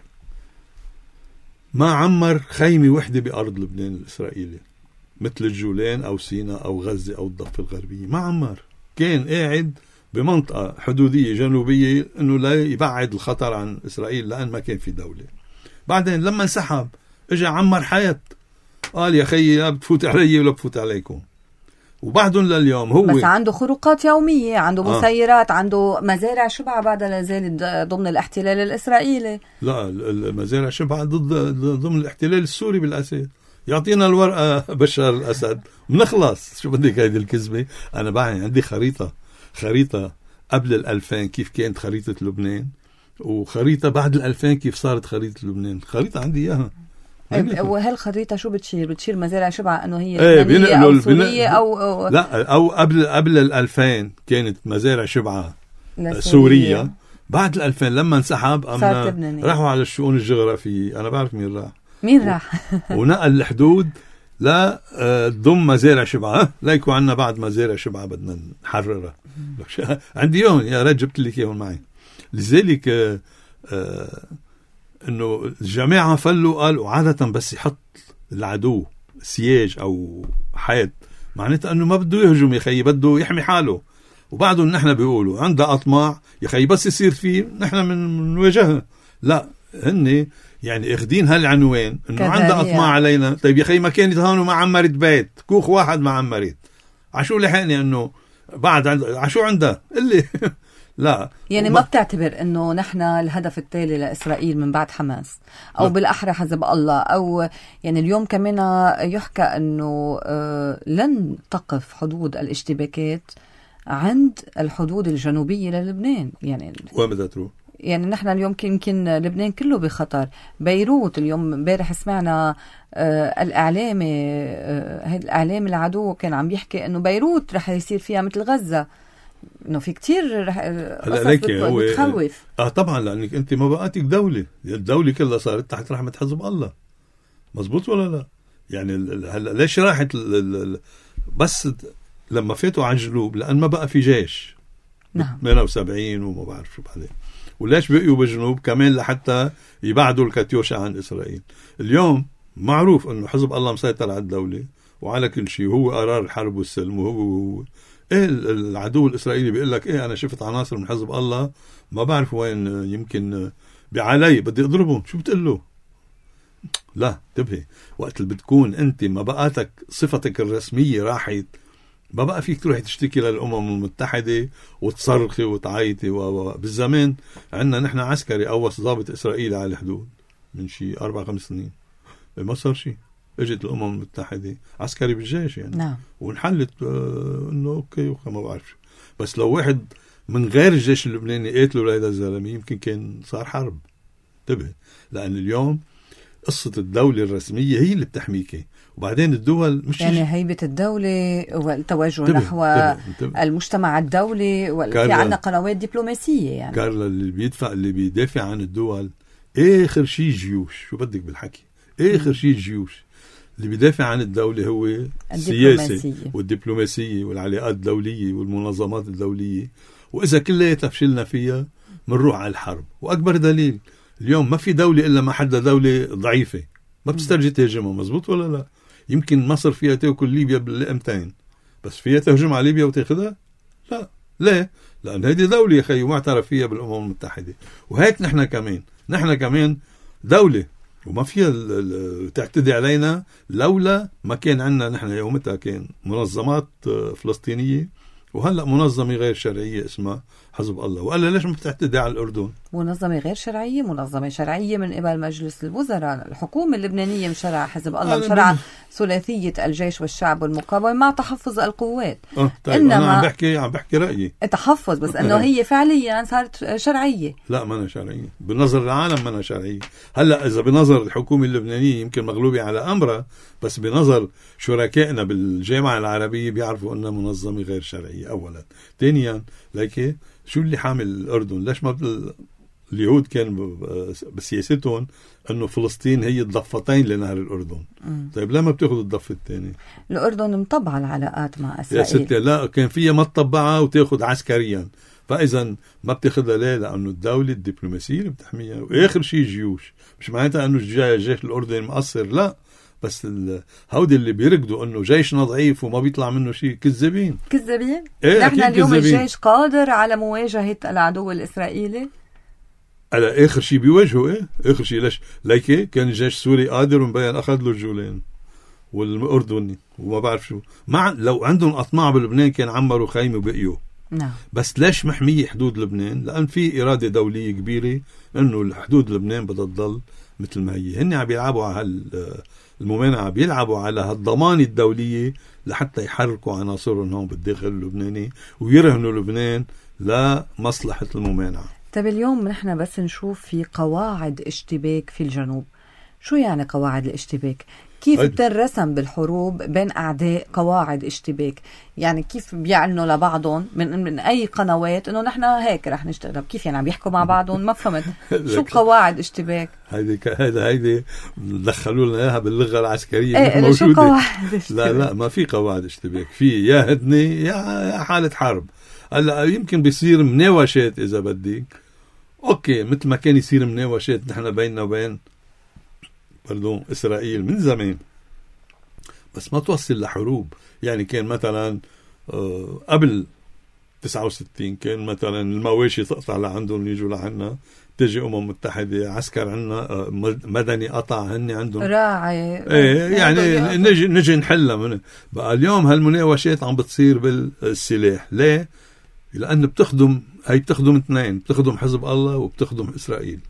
ما عمر خيمة وحدة بأرض لبنان الإسرائيلي مثل الجولان أو سيناء أو غزة أو الضفة الغربية. ما عمر، كان قاعد بمنطقة حدودية جنوبية إنه لا يبعد الخطر عن إسرائيل لأن ما كان في دولة. بعدين لما انسحب إجا عمر حياة، قال يا خيي لا بتفوت علي ولا بفوت عليكم. وبعدهم لليوم هو بس عنده خروقات يومية، عنده مسيرات، عنده مزارع شبعة بعد لا زالت ضمن الاحتلال الإسرائيلي. لا المزارع شبعة ضمن الاحتلال السوري بالأساس. يعطينا الورقة بشار الأسد بنخلص. شو بدك هيدي الكذبة؟ أنا بعد عندي خريطة قبل 2000 كيف كانت خريطة لبنان، وخريطة بعد 2000 كيف صارت خريطة لبنان. خريطة عندي إياها. وهالخريطة شو بتشير مزارع شبعة انه هي لبنانية او سورية او لا، او قبل 2000 كانت مزارع شبعة سورية. بعد 2000 لما انسحب راحوا على الشؤون الجغرافية. انا بعرف مين راح ونقل الحدود لا ضم مزارع شبعة، لا يكون عندنا بعد مزارع شبعة بدنا نحررها. عندي يوم يا رجل جبت لك اياهم معي. لذلك انه الجماعة فلوا قالوا عادة بس يحط العدو سياج او حيط معناتها انه ما بده يهجم يا خيي، بده يحمي حاله. وبعدهم نحن بيقولوا عنده اطماع يا خيي بس يصير فيه نحن منواجهه. لا، هن يعني اخدين هالعنوان انه عنده اطماع علينا. طيب يا خيي ما كانت هون وما عمرت بيت كوخ واحد ما عمرت، عشو لحقني انه بعد عشو عنده اللي لا يعني ما بتعتبر انه نحن الهدف التالي لإسرائيل من بعد حماس او لا. بالاحرى حزب الله، او يعني اليوم كمان يحكى انه لن تقف حدود الاشتباكات عند الحدود الجنوبية للبنان. يعني وين بدها تروح؟ يعني نحن اليوم يمكن لبنان كله بخطر. بيروت اليوم امبارح سمعنا الإعلام العدو كان عم بيحكي انه بيروت رح يصير فيها مثل غزة، انه في كتير بتخوف. طبعا لانك انت ما بقاتك دولة، الدولة كلها صارت تحت رحمة حزب الله. مزبوط ولا لا؟ يعني هلا ليش راحت بس لما فاتوا على الجنوب لأن ما بقى في جيش. نعم. 78 وما بعرف شو بعدين. وليش بقيوا بالجنوب كمان لحتى يبعدوا الكاتيوشا عن إسرائيل. اليوم معروف أنه حزب الله مسيطر على الدولة وعلى كل شيء، وهو قرار الحرب والسلم، وهو إيه العدو الإسرائيلي بيقول لك إيه أنا شفت عناصر من حزب الله ما بعرف وين، يمكن بعلي بدي أضربهم، شو بتقول له؟ لا انتبهي، وقت اللي بتكون أنت ما بقاتك صفتك الرسمية راحت، ما بقى فيك تروحي تشتكي للأمم المتحدة وتصرخي وتعيطي. بالزمان عندنا نحن عسكري قوص ضابط إسرائيلي على الحدود من شي 4-5 سنين، ما صار شيء. اجت الأمم المتحدة عسكري بالجيش يعني. نعم. ونحلت انه اوكي ما بعرف. بس لو واحد من غير الجيش اللبناني قتلوا لهذا الزلمه يمكن كان صار حرب. انتبه، لأن اليوم قصة الدولة الرسمية هي اللي بتحميك، وبعدين الدول مش يعني هيبة الدولة والتوجه نحو المجتمع الدولي، في عنا قنوات دبلوماسية يعني. كارلا اللي بيدافع عن الدول آخر شيء جيوش. شو بدك بالحكي؟ آخر شيء جيوش. اللي بيدافع عن الدولة هو السياسة والدبلوماسية والعلاقات الدولية والمنظمات الدولية، وإذا كلها فشلنا فيها منروح على الحرب. وأكبر دليل اليوم ما في دولة إلا ما حدا دولة ضعيفة ما بتسترجي تهجمها. مزبوط ولا لا؟ يمكن مصر فيها تاكل ليبيا باللقمتين، بس فيها تهجم على ليبيا وتاخذها؟ لا. ليه؟ لأن هذه دولة يا خي معترف فيها بالأمم المتحدة. وهيك نحن كمان دولة وما فيها تعتدي علينا، لولا ما كان عندنا نحن يومتها كان منظمات فلسطينية، وهلأ منظمة غير شرعية اسمها حزب الله. وقال ليش ما بتعتدي على الأردن؟ منظمة غير شرعية، منظمة شرعية من قبل مجلس الوزراء. الحكومة اللبنانية مشرع حزب الله، مشرع ثلاثية الجيش والشعب والمقاومة مع تحفظ القوات. طيب إنما أنا عم بحكي رأيي تحفظ، بس أنه هي فعليا صارت شرعية. لا ما أنا شرعية بنظر العالم، ما أنا شرعية. هلأ إذا بنظر الحكومة اللبنانية يمكن مغلوبة على أمرها، بس بنظر شركائنا بالجامعة العربية بيعرفوا أنها منظمة غير شرعية أولا. ثانيا لكن شو اللي حامل الأردن؟ ليش ما اليهود كان بسياستهم أنه فلسطين هي الضفتين لنهر الأردن؟ طيب لما بتاخذ الضفة الثاني؟ الأردن مطبعة العلاقات مع إسرائيل يا ستي. لا كان فيها ما تطبعها وتاخذ عسكريا، فإذا ما بتاخذها ليه؟ لأنه الدولة الدبلوماسية اللي بتحميها، وآخر شيء جيوش. مش معناتها أنه الجيش الأردني مقصر، لا، بس هودي اللي بيركضوا انه جيشنا ضعيف وما بيطلع منه شيء كذابين. إيه نحن اليوم الجيش قادر على مواجهة العدو الإسرائيلي. على آخر شيء بيواجهوا آخر شيء. ليش؟ ليكي كان الجيش السوري قادر ومبين أخذ له الجولان والأردني وما بعرف شو. لو عندهم أطماع بلبنان كان عمروا خيمة وبقيوا. نعم. بس ليش محمية حدود لبنان؟ لأن في إرادة دولية كبيرة إنه الحدود لبنان بدها تضل مثل ما هي. هن عم بيلعبوا على الممانعة، بيلعبوا على هالضمان الدولية لحتى يحركوا عناصرهم هون بالداخل اللبناني ويرهنوا لبنان لمصلحة الممانعة. طيب اليوم نحن بس نشوف في قواعد اشتباك في الجنوب. شو يعني قواعد الاشتباك؟ كيف بترسم بالحروب بين أعداء قواعد اشتباك؟ يعني كيف بيعلنوا لبعضهم من أي قنوات إنه نحن هيك رح نشتغل؟ كيف يعني عم بيحكوا مع بعضهم؟ ما فهمت. شو قواعد اشتباك؟ هيدي دخلوا لنا إياها باللغة العسكرية. إيه شو قواعد اشتباك؟ لا ما في قواعد اشتباك. في يا هدنة يا حالة حرب. هلا يمكن بيصير مناوشات إذا بدك، أوكي، مثل ما كان يصير مناوشات نحن بيننا وبين إسرائيل من زمان، بس ما توصل لحروب. يعني كان مثلا قبل 69 كان مثلا المواشي تقطع لعندهم يجوا لعنا، تجي متحدة عسكر عنا مدني قطع، هن عندهم راعي. يعني نجي نحلها منه. بقى اليوم هالمناوشات عم بتصير بالسلاح. ليه؟ لأن بتخدم اثنين، بتخدم حزب الله وبتخدم إسرائيل.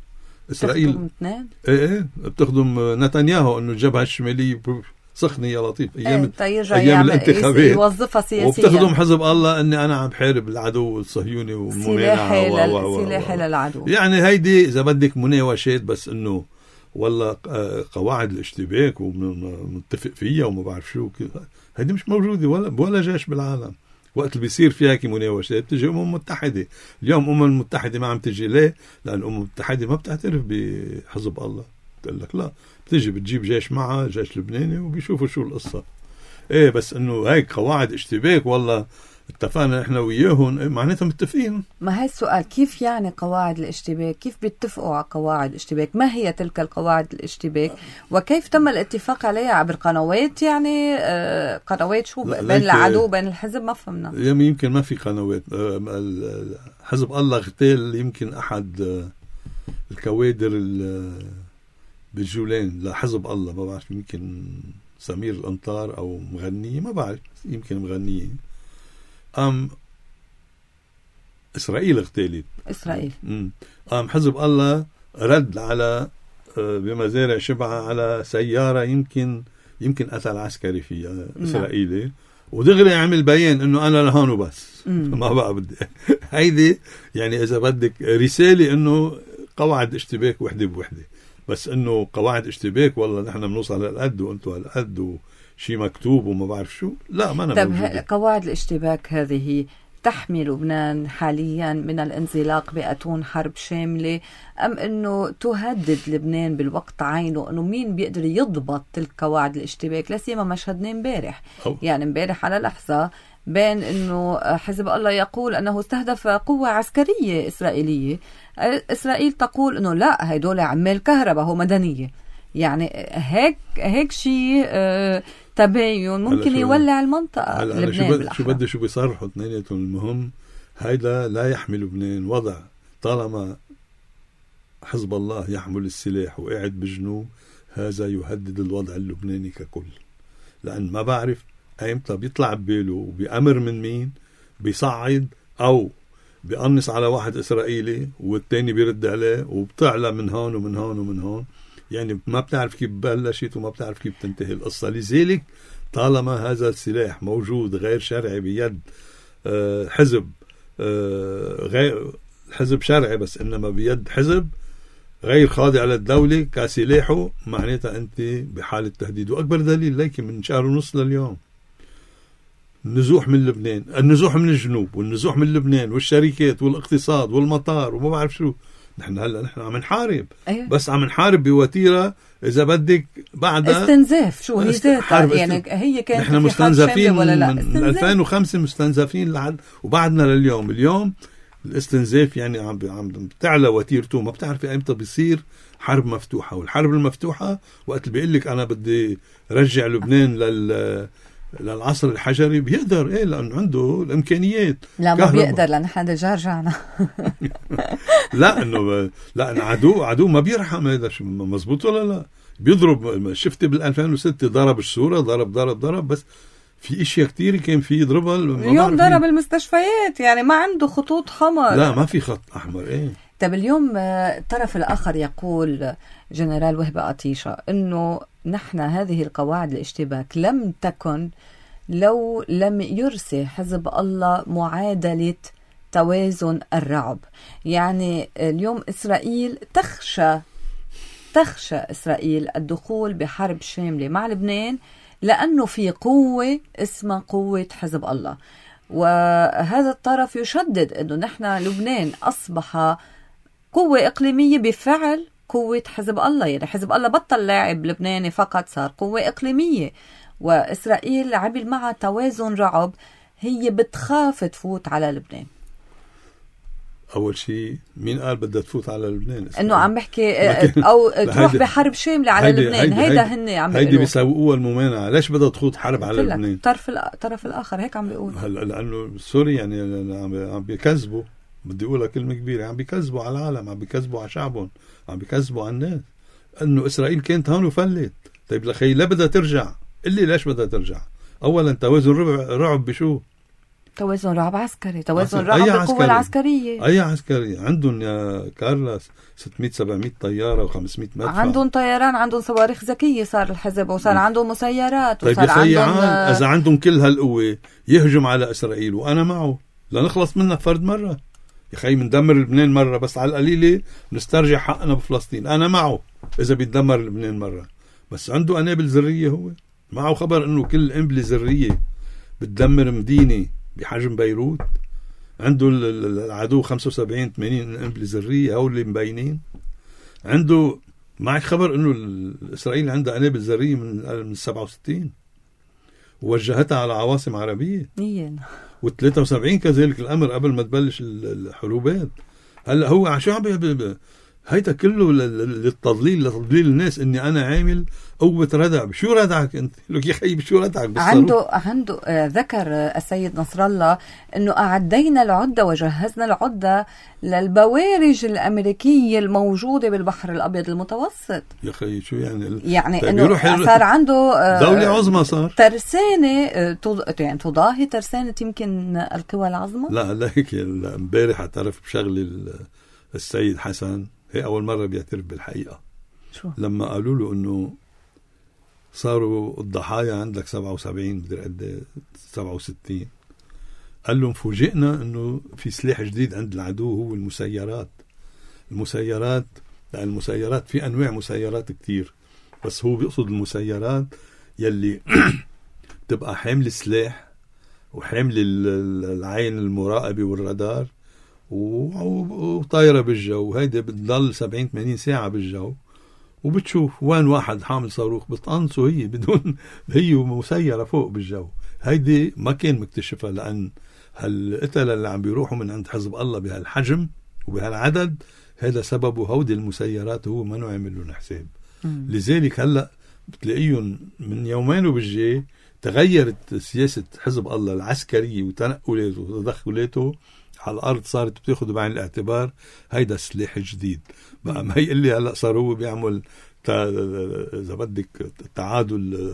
بتخدم نتنياهو انه الجبهة الشمالية سخنة يا لطيف ايام الانتخابات يوظفها سياسيا، وبتخدم حزب الله اني انا عم بحارب العدو الصهيوني والممانعة سلاحي للعدو. يعني هيدي اذا بدك مناوشات، بس انه والله قواعد الاشتباك ومتفق فيها وما بعرف شو كذا، هيدي مش موجودة ولا جيش بالعالم. وقت اللي بيصير فيها كي مناوشات بتجي متحدة. اليوم المتحدة ما عم تجي. ليه؟ لأن المتحدة ما بتعترف بحزب الله. بتقول لك لا، بتجي بتجيب جيش معها، جيش لبناني، وبيشوفوا شو القصة. ايه بس انه هيك قواعد اشتباك والله اتفقنا احنا وياهم، معناتها متفقين. ما هي السؤال، كيف يعني قواعد الاشتباك؟ كيف بيتفقوا على قواعد الاشتباك؟ ما هي تلك القواعد الاشتباك؟ وكيف تم الاتفاق عليها؟ عبر قنوات يعني قنوات شو بين العدو وبين الحزب؟ ما فهمنا. يمكن ما في قنوات. حزب الله اغتال يمكن احد الكوادر بالجولان لحزب الله، ما بعرف، يمكن سمير الأنطار او مغنية، ما بعرف، يمكن مغنية. إسرائيل اغتالت. إسرائيل. حزب الله رد على بمزارع شبعة على سيارة يمكن قتل عسكري فيها إسرائيلي، ودغري عمل بيان إنه أنا لهون وبس. ما بقى بدي هيدي يعني إذا بدك رسالة إنه قواعد اشتباك وحدة بوحدة، بس إنه قواعد اشتباك والله نحن بنوصل هالقد وأنتوا هالقد شيء مكتوب وما بعرف شو. لا، ما أنا طيب قواعد الاشتباك هذه تحمي لبنان حاليا من الانزلاق بأتون حرب شاملة، أم أنه تهدد لبنان بالوقت عينه؟ أنه مين بيقدر يضبط تلك قواعد الاشتباك؟ لا سيما مشهدنا امبارح، يعني امبارح على لحظة بين أنه حزب الله يقول أنه استهدف قوة عسكرية إسرائيلية، إسرائيل تقول أنه لا، هيدول عمال كهرباء، هو مدنية. يعني هيك شيء تباين ممكن يولع المنطقة لبنان. شو بيصرحوا اثنيناتهم. المهم هيدا لا يحمي لبنان وضع طالما حزب الله يحمل السلاح وقاعد بجنوب، هذا يهدد الوضع اللبناني ككل، لأن ما بعرف ايمتى بيطلع بباله وبيأمر من مين، بيصعد أو بيقنص على واحد إسرائيلي والتاني بيرد عليه، وبتعلى من هون ومن هون ومن هون. يعني ما بتعرف كيف بلشت وما بتعرف كيف تنتهي القصة. لذلك طالما هذا السلاح موجود غير شرعي بيد حزب غير حزب شرعي، بس إنما بيد حزب غير خاضع للدولة كسلاحه، معناتها أنت بحالة تهديد. وأكبر دليل ليك من شهر ونص لليوم النزوح من لبنان، النزوح من الجنوب والنزوح من لبنان والشركات والاقتصاد والمطار وما بعرف شو. نحن عم نحارب. أيوة. بس عم نحارب بوتيرة إذا بدك بعدها استنزاف. شو هي ذاتها يعني هي كانت نحن مستنزفين ولا لا؟ من 2005 مستنزفين وبعدنا لليوم. اليوم الاستنزاف يعني عم بتعلى وتيرته. ما بتعرفي ايمتى بيصير حرب مفتوحة. والحرب المفتوحة وقت اللي بيقول لك أنا بدي رجع لبنان للعصر الحجري بيقدر. ايه لأنه عنده الامكانيات. لا ما بيقدر لان احنا رجعنا. لا انه عدو ما بيرحم. هذا شو مزبوط ولا لا؟ بيضرب. شفت بال 2006 ضرب الصورة، ضرب بس في اشياء كتير كان في يضربها. اليوم ضرب المستشفيات، يعني ما عنده خطوط حمر. لا ما في خط احمر. ايه طب اليوم الطرف الاخر يقول جنرال وهبة قطيشة انه نحن هذه القواعد الاشتباك لم تكن لو لم يرسي حزب الله معادلة توازن الرعب. يعني اليوم إسرائيل تخشى إسرائيل الدخول بحرب شاملة مع لبنان لأنه في قوة اسمها قوة حزب الله، وهذا الطرف يشدد أنه نحن لبنان أصبح قوة إقليمية بفعل قوة حزب الله. يعني حزب الله بطل لاعب لبناني فقط، صار قوة إقليمية، وإسرائيل عمل معها توازن رعب. هي بتخاف تفوت على لبنان. أول شيء مين قال بدها تفوت على لبنان؟ إنه عم بحكي أو تروح بحرب شاملة على لبنان. هيدا هن عم بيقولوا. هيدي بيسوقوها الممانعة. ليش بدها تخوض حرب على لبنان؟ الطرف الآخر هيك عم بيقول. هلا لأنه سوري يعني عم بيكذبوا. بدي أقولها كلمة كبيرة. عم بيكذبوا على العالم، عم بيكذبوا على شعبهم، عم بيكذبوا على الناس إنه إسرائيل كانت هون وفلت. طيب لخي لا بدها ترجع. اللي ليش بدها ترجع؟ أولا توازن رعب بشو؟ توازن رعب عسكري. توازن رعب بالقوة العسكرية. أي عسكري عندهم يا كارلس 600-700 طيارة و500 مدفع. عندهم طيران، عندهم صواريخ ذكية صار الحزب، وصار عندهم مسيرات، طيب وصار عندهم إذا عندهم كل هالقوة يهجم على إسرائيل وأنا معه لنخلص منها فرد مرة. يا خي مندمر لبنان مرة بس على القليلة نسترجع حقنا بفلسطين. أنا معه إذا بيتدمر لبنان مرة، بس عنده قنابل ذرية. هو معه خبر إنه كل قنبلة ذرية بتدمر مدينة بحجم بيروت. عنده العدو 75-80 قنبلة ذرية هول مبينين. عنده معك خبر إنه إسرائيل عندها قنابل ذرية من 67. ووجهتها على عواصم عربية. إيه. و73 كذلك الأمر قبل ما تبلش الحروبات. هلا هو شو هيدا كله للتضليل، لتضليل الناس اني انا عامل قوة ردع. شو ردعك انت؟ لك يا خيي شو ردعك؟ عنده ذكر السيد نصر الله انه اعدينا العدة وجهزنا العدة للبوارج الامريكية الموجودة بالبحر الابيض المتوسط. يا خيي شو يعني؟ يعني انه صار عنده دولة عظمى، صار ترسانة يعني تضاهي ترسانة يمكن القوى العظمى. لا هيك امبارح اعترف بشغل السيد حسن، هي أول مرة بيعترف بالحقيقة. شو؟ لما قالوا له إنه صاروا الضحايا عندك 77 مدري قد 67، قال لهم فوجئنا إنه في سلاح جديد عند العدو هو المسيرات. لأن المسيرات في أنواع مسيرات كتير، بس هو بيقصد المسيرات يلي تبقى حامل سلاح وحامل العين المراقبة والرادار وطايرة بالجو، وهيدا بتضل 70-80 ساعة بالجو، وبتشوف وين واحد حامل صاروخ بتقنصه هي بدون، هي مسيرة فوق بالجو. هيدي ما كان مكتشفها، لأن هالقتلة اللي عم بيروحوا من عند حزب الله بهالحجم وبهالعدد هذا سببه هودي المسيرات، هو ما نعمل لهم حساب. لذلك هلأ بتلاقيهم من يومين وبالجاي تغيرت سياسة حزب الله العسكرية وتنقلاته وتدخلاته على الأرض، صارت بتاخد بعين الاعتبار هيدا سلاح جديد. بقى ما يقول لي هلأ صار هو بيعمل إذا بدك تعادل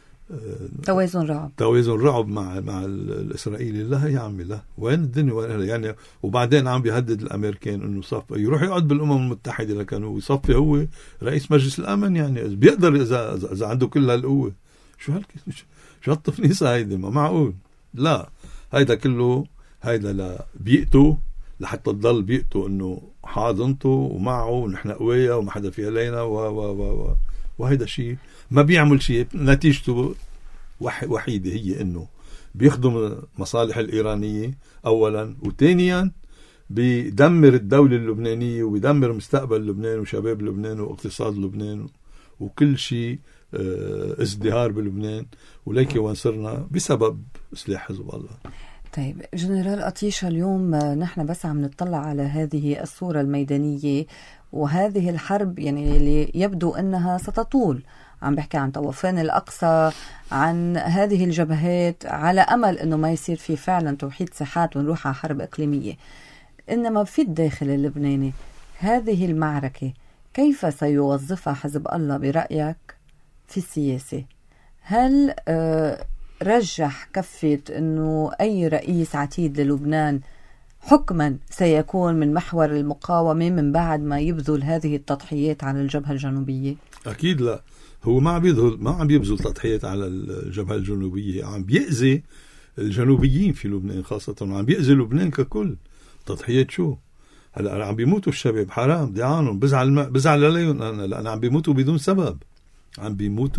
توازن رعب مع الإسرائيلي. لا يا عمي، لا، وين الدنيا وين يعني. وبعدين عم بيهدد الأمريكان إنه صف يروح يقعد بالأمم المتحدة، لكن هو يصفي هو رئيس مجلس الأمن، يعني بيقدر إذا عنده كل هالقوة. شو هالتفنيصة هيدا؟ ما معقول. لا، هيدا كله هيدا بيئته لحتى تضل بيئته انه حاضنته ومعه ونحن قوية وما حدا في علينا وهيدا شيء ما بيعمل شيء. نتيجته وحيدة، هي انه بيخدم مصالح الإيرانية اولا، وثانيا بيدمر الدولة اللبنانية وبيدمر مستقبل لبنان وشباب لبنان واقتصاد لبنان وكل شيء ازدهار بلبنان. ولكن وين صرنا بسبب سلاح حزب الله. طيب جنرال قطيشة، اليوم نحن بس عم نطلع على هذه الصورة الميدانية وهذه الحرب يعني اللي يبدو أنها ستطول. عم بحكي عن طوفان الأقصى، عن هذه الجبهات، على أمل أنه ما يصير في فعلا توحيد ساحات ونروح على حرب إقليمية. إنما في الداخل اللبناني هذه المعركة كيف سيوظفها حزب الله برأيك في السياسة؟ هل رجح كفة أنه أي رئيس عتيد للبنان حكما سيكون من محور المقاومة من بعد ما يبذل هذه التضحيات على الجبهة الجنوبية؟ أكيد لا، هو ما عم يبذل تضحيات على الجبهة الجنوبية، عم بيأذي الجنوبيين في لبنان خاصة، وعم بيأذي لبنان ككل. تضحيات شو؟ هلا عم بيموتوا الشباب، حرام دعانهم، بزعل عليهم أنا، لأن عم بيموتوا بدون سبب. عم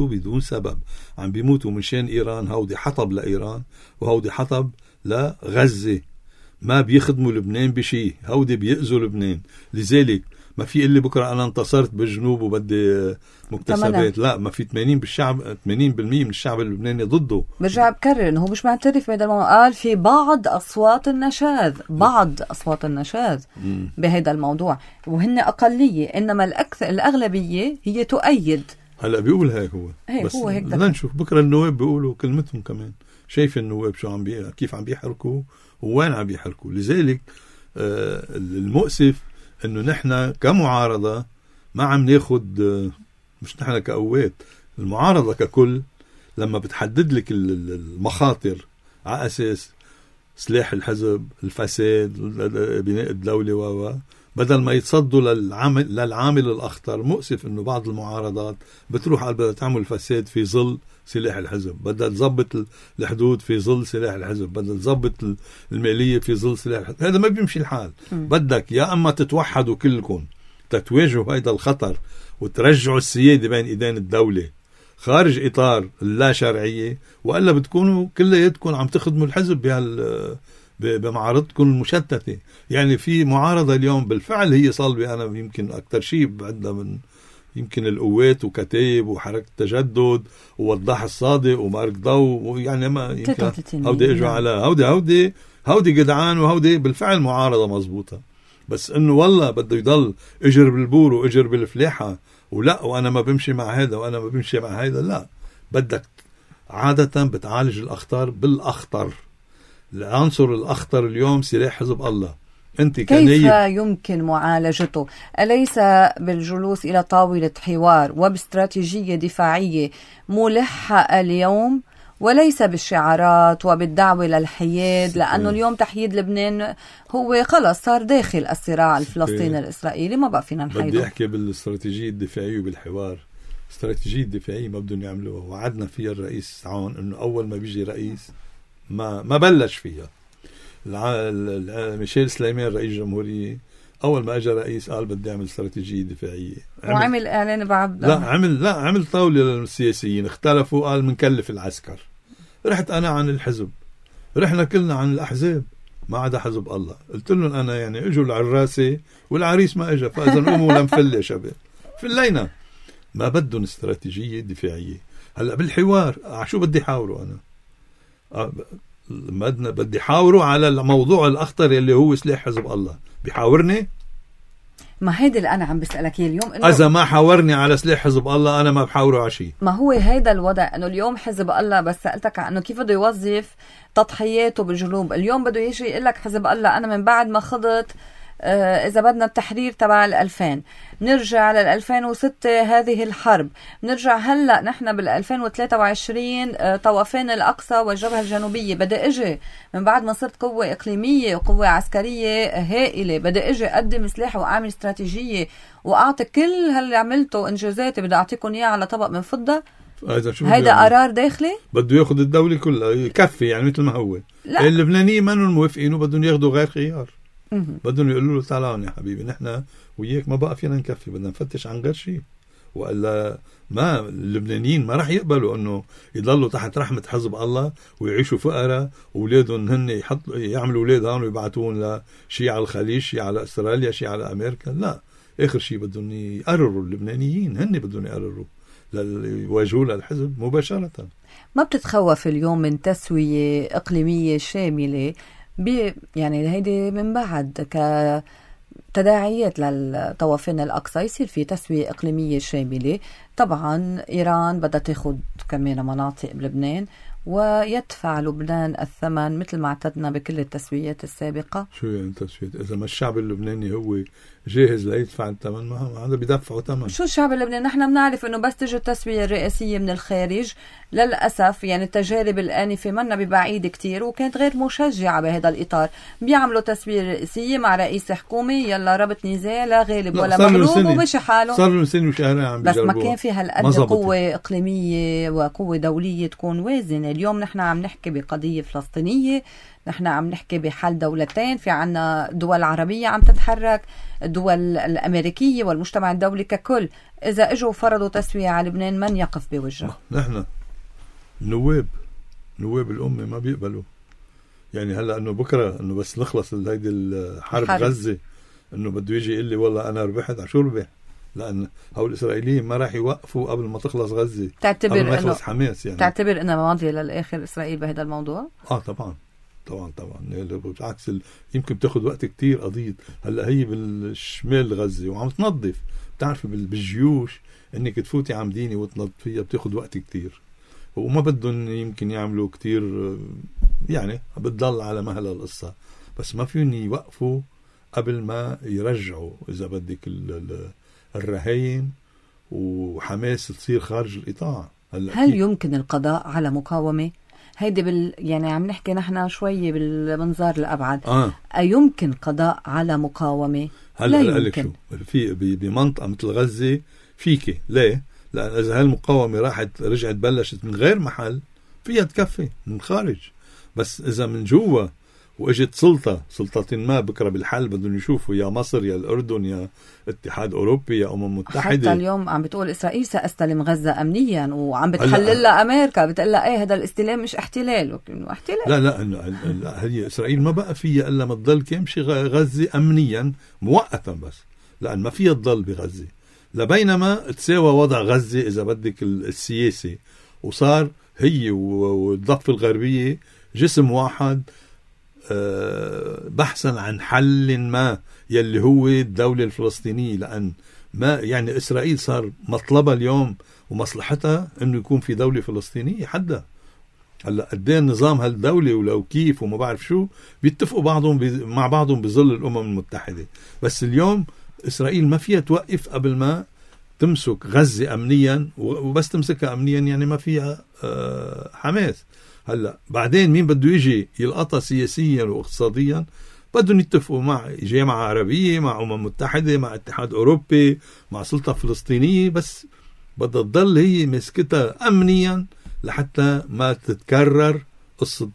بيموتوا مشان إيران. هودي حطب لإيران وهودي حطب لغزة، ما بيخدموا لبنان بشيء، هودي بيأذوا لبنان. لذلك ما في اللي بكرة أنا انتصرت بالجنوب وبدي مكتسبات. لا، ما في 80% من الشعب اللبناني ضده. برجع بكرر إنه هو مش معترف بهذا الموضوع. قال في بعض أصوات النشاذ بهذا الموضوع، وهن أقلية، إنما الأغلبية هي تؤيد. هلا بيقول هيك هو بس لنشوف بكره النواب بيقولوا كلمتهم كمان. شايف النواب شو كيف عم بيحركوا ووين عم بيحركوا. لذلك المؤسف انه نحن كمعارضة ما عم ناخد، مش نحن كقوات، المعارضة ككل لما بتحدد لك المخاطر على اساس سلاح الحزب، الفساد، بناء الدولة بدل ما يتصدوا للعامل الأخطر. مؤسف إنه بعض المعارضات بتروح على تعمل فساد في ظل سلاح الحزب، بدل تضبط الحدود في ظل سلاح الحزب، بدل تضبط المالية في ظل سلاح الحزب. هذا ما بيمشي الحال. بدك يا أما تتوحدوا كلكم تتواجهوا هذا الخطر وترجعوا السيادة بين إيدين الدولة خارج إطار اللا شرعية، وإلا بتكونوا كلياتكم عم تخدموا الحزب بمعارضتكم المشتتة. يعني في معارضة اليوم بالفعل هي صلبة، أنا يمكن أكتر شيء بعدنا من يمكن القوات وكتائب وحركة تجدد ووضاح الصادق ومارك ضو، ويعني ما يمكن هودي اجوا على هودي جدعان، وهودي بالفعل معارضة مزبوطة. بس انه والله بده يضل اجر بالبور واجر بالفلاحة ولا وانا ما بمشي مع هذا وانا ما بمشي مع هذا، لا، بدك عادة بتعالج الأخطار بالأخطر. العنصر الأخطر اليوم سلاح حزب الله. أنت كيف يمكن معالجته؟ أليس بالجلوس إلى طاولة حوار وباستراتيجية دفاعية ملحة اليوم، وليس بالشعارات وبالدعوة للحياد؟ لأنه اليوم تحييد لبنان هو خلص صار داخل الصراع الفلسطيني الإسرائيلي، ما بقى فينا نحيده. بدي أحكي بالاستراتيجية الدفاعية وبالحوار. استراتيجية دفاعية ما بدهم يعملوها، وعدنا فيها الرئيس عون انه اول ما بيجي رئيس ما بلش فيها. ميشيل سليمان رئيس الجمهورية اول ما اجى رئيس قال بدي اعمل استراتيجية دفاعية، وعمل اعلان بعد عمل طاولة للسياسيين، اختلفوا، قال منكلف العسكر. رحت انا عن الحزب، رحنا كلنا عن الاحزاب ما عدا حزب الله. قلت لهم انا يعني اجوا العراسة والعريس ما اجى، فاذا قوموا لنفل يا شباب. فلينا ما بدهم استراتيجية دفاعية. هلأ بالحوار شو بدي حاوروا أنا؟ بدي حاوروا على الموضوع الأخطر اللي هو سلاح حزب الله. بيحاورني؟ ما هيدا اللي أنا عم بسألك اليوم، إذا ما حاورني على سلاح حزب الله أنا ما بحاوره على شيء. ما هو هيدا الوضع، إنه اليوم حزب الله، بس سألتك عنه كيف بده يوظف تضحياته بالجنوب. اليوم بده يجي يقول لك حزب الله أنا من بعد ما خضت إذا بدنا التحرير تبع 2000 نرجع 2006 هذه الحرب، نرجع هلأ نحن 2023 طوفان الأقصى والجبهة الجنوبية. بدي أجي من بعد ما صرت قوة إقليمية وقوة عسكرية هائلة، بدي أجي أقدم سلاح وأعمل استراتيجية وأعطي كل هاللي عملته إنجازاتي بدي أعطيكم إياه على طبق من فضة. هيدا قرار داخلي بده ياخذ الدولة كلها يكفي، يعني مثل ما هو. اللبنانيين ما موافقين وبدهم ياخذوا غير خيار. بدهم يقولوا له تعالوا يا حبيبي نحن وياك ما بقى فينا نكفي، بدنا نفتش عن غير شيء، والا ما اللبنانيين ما راح يقبلوا انه يضلوا تحت رحمة حزب الله ويعيشوا فقراء، واولادهم هن يعملوا اولاد هون ويبعتون لشيء على الخليج، شيء على استراليا، شيء على امريكا. لا، اخر شيء بدهم يقرروا اللبنانيين، هن بدهم يقرروا يواجهوا للحزب مباشرة. ما بتتخوف اليوم من تسوية إقليمية شاملة يعني هيدي من بعد كتداعيات للطوفان الأقصى يصير في تسوية إقليمية شاملة؟ طبعا إيران بدها تاخد كمان مناطق بلبنان ويدفع لبنان الثمن مثل ما اعتدنا بكل التسويات السابقة. شو يعني تسويات؟ إذا ما الشعب اللبناني هو جاهز ليدفع الثمن، ما هذا بيدفعوا ثمن. شو الشعب اللبناني؟ نحن بنعرف انه بس تجي التسوية الرئاسية من الخارج للأسف يعني التجارب الآنفة منا ببعيد كتير وكانت غير مشجعة بهذا الإطار. بيعملوا تسوية رئاسية مع رئيس حكومة، يلا ربط نزاع لا غالب ولا مغلوب ومشي حاله. صار له سنة وشهرين عم بيجربوها، بس ما كان في هالقد قوة إقليمية وقوة دولية تكون وازنة. اليوم نحن عم نحكي بقضية فلسطينية، نحن عم نحكي بحل دولتين، في عنا دول عربية عم تتحرك، الدول الأمريكية والمجتمع الدولي ككل. إذا اجوا فرضوا تسوية على لبنان من يقف بوجهه؟ نحن نواب الأمة ما بيقبلوا. يعني هلأ أنه بكرة أنه بس نخلص هيدي الحرب غزة أنه بده يجي يقول لي والله أنا ربحت. عشو ربح؟ لأن هؤلاء الإسرائيليين ما راح يوقفوا قبل ما تخلص غزة، قبل ما يخلص حماس. يعني تعتبر أنه ماضية للآخر إسرائيل بهذا الموضوع؟ طبعا بالعكس يمكن بتاخد وقت كتير قضية. هلا هي بالشمال غزة وعم تنظف، بتعرفي بالجيوش انك تفوتي عمديني وتنظفيها بتاخد وقت كتير، وما بدهم يمكن يعملوا كتير، يعني بتضل على مهلها القصة. بس ما فيهم يوقفوا قبل ما يرجعوا إذا بدك الرهاين وحماس تصير خارج الإطاعة. هل يمكن القضاء على مقاومة؟ هيدي يعني عم نحكي نحن شوية بالمنظار الأبعد. أيمكن قضاء على مقاومة؟ لا يمكن. في بمنطقة مثل غزة فيك ليه؟ لأن إذا هالمقاومة رجعت بلشت من غير محل فيها تكفي من خارج. بس إذا من جوا واجت سلطة ما بكرة بالحل بدهم يشوفوا يا مصر يا الأردن يا اتحاد أوروبي يا متحدة. حتى اليوم عم بتقول إسرائيل سأستلم غزة أمنيا وعم بتحللها أمريكا، بتقلها إيه هذا الاستلام مش احتلال. احتلال لا هي إسرائيل ما بقى فيها إلا ما تضل كامشي غزة أمنيا مؤقتا، بس لأن ما فيها تضل بغزة. لبينما تساوى وضع غزة إذا بدك السياسي، وصار هي والضفة الغربية جسم واحد بحثا عن حل ما يلي هو الدولة الفلسطينية. لأن ما يعني إسرائيل صار مطلبها اليوم ومصلحتها إنه يكون في دولة فلسطينية حدا. هلا قديه النظام هالدولة ولو كيف وما بعرف شو بيتفقوا بعضهم مع بعضهم بظل الأمم المتحدة، بس اليوم إسرائيل ما فيها توقف قبل ما تمسك غزة أمنيا، وبس تمسكها أمنيا يعني ما فيها حماس. هلا بعدين مين بده يجي يلقطها سياسيا واقتصاديا؟ بدهم يتفقوا مع جامعة عربية، مع أمم متحدة، مع اتحاد أوروبي، مع سلطة فلسطينية، بس بدها تضل هي مسكتها أمنيا لحتى ما تتكرر قصة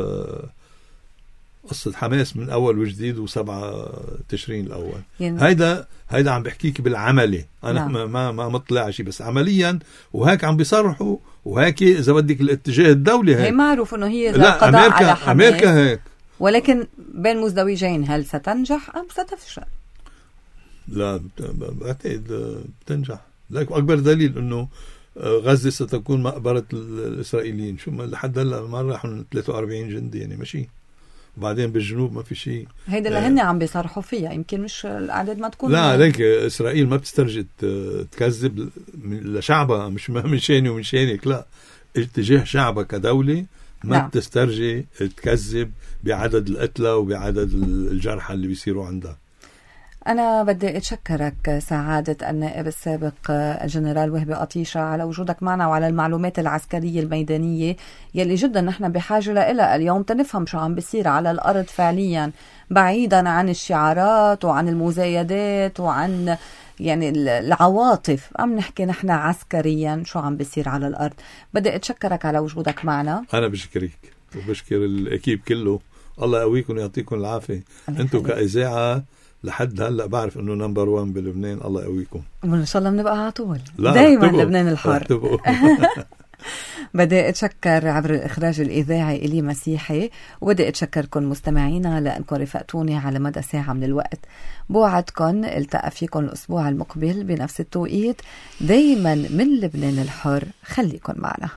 حماس من أول وجديد و7 تشرين الأول. يعني هيدا عم بحكيك بالعملي، أنا ما مطلع شيء، بس عمليا وهيك عم بيصرحوا، وهيك إذا بدك الاتجاه الدولي هيك. هي معروف إنه هي القضاء على حماس. أمريكا هيك، ولكن بين مزدوجين هل ستنجح أم ستفشل؟ لا بعتقد بتنجح. لكن أكبر دليل إنه غزة ستكون مقبرة الإسرائيليين. شو لحد هلا ما راحوا 43 جندي يعني ماشي، وبعدين بالجنوب ما في شيء. هيدا اللي هن عم بيصرحوا فيها، يمكن مش الأعداد ما تكون. لا ليك إسرائيل ما بتسترجي تكذب لشعبها، مش من شاني ومن شانك، لا اتجاه شعبها كدولة ما بتسترجي تكذب بعدد القتلى وبعدد الجرحى اللي بيصيروا عندها. أنا بدي أتشكرك سعادة النائب السابق الجنرال وهبي قطيشة على وجودك معنا وعلى المعلومات العسكرية الميدانية يلي جدا نحن بحاجة لها اليوم تنفهم شو عم بيصير على الأرض فعليا، بعيدا عن الشعارات وعن المزايدات وعن يعني العواطف. عم نحكي نحن عسكريا شو عم بيصير على الأرض. بدي أتشكرك على وجودك معنا. أنا بشكرك وبشكر الأكيب كله، الله يقويكم ويعطيكم العافية. أنتم كإذاعة لحد هلا بعرف انه نمبر 1 بلبنان، الله يقويكم. وان شاء الله بنبقى على طول دايما لبنان الحر. بدي اتشكر عبر الاخراج الاذاعي الي مسيحي، وبدي اتشكركم مستمعينا لانكم رفقتوني على مدى ساعه من الوقت. بوعدكم التقى فيكم الاسبوع المقبل بنفس التوقيت، دايما من لبنان الحر. خليكم معنا.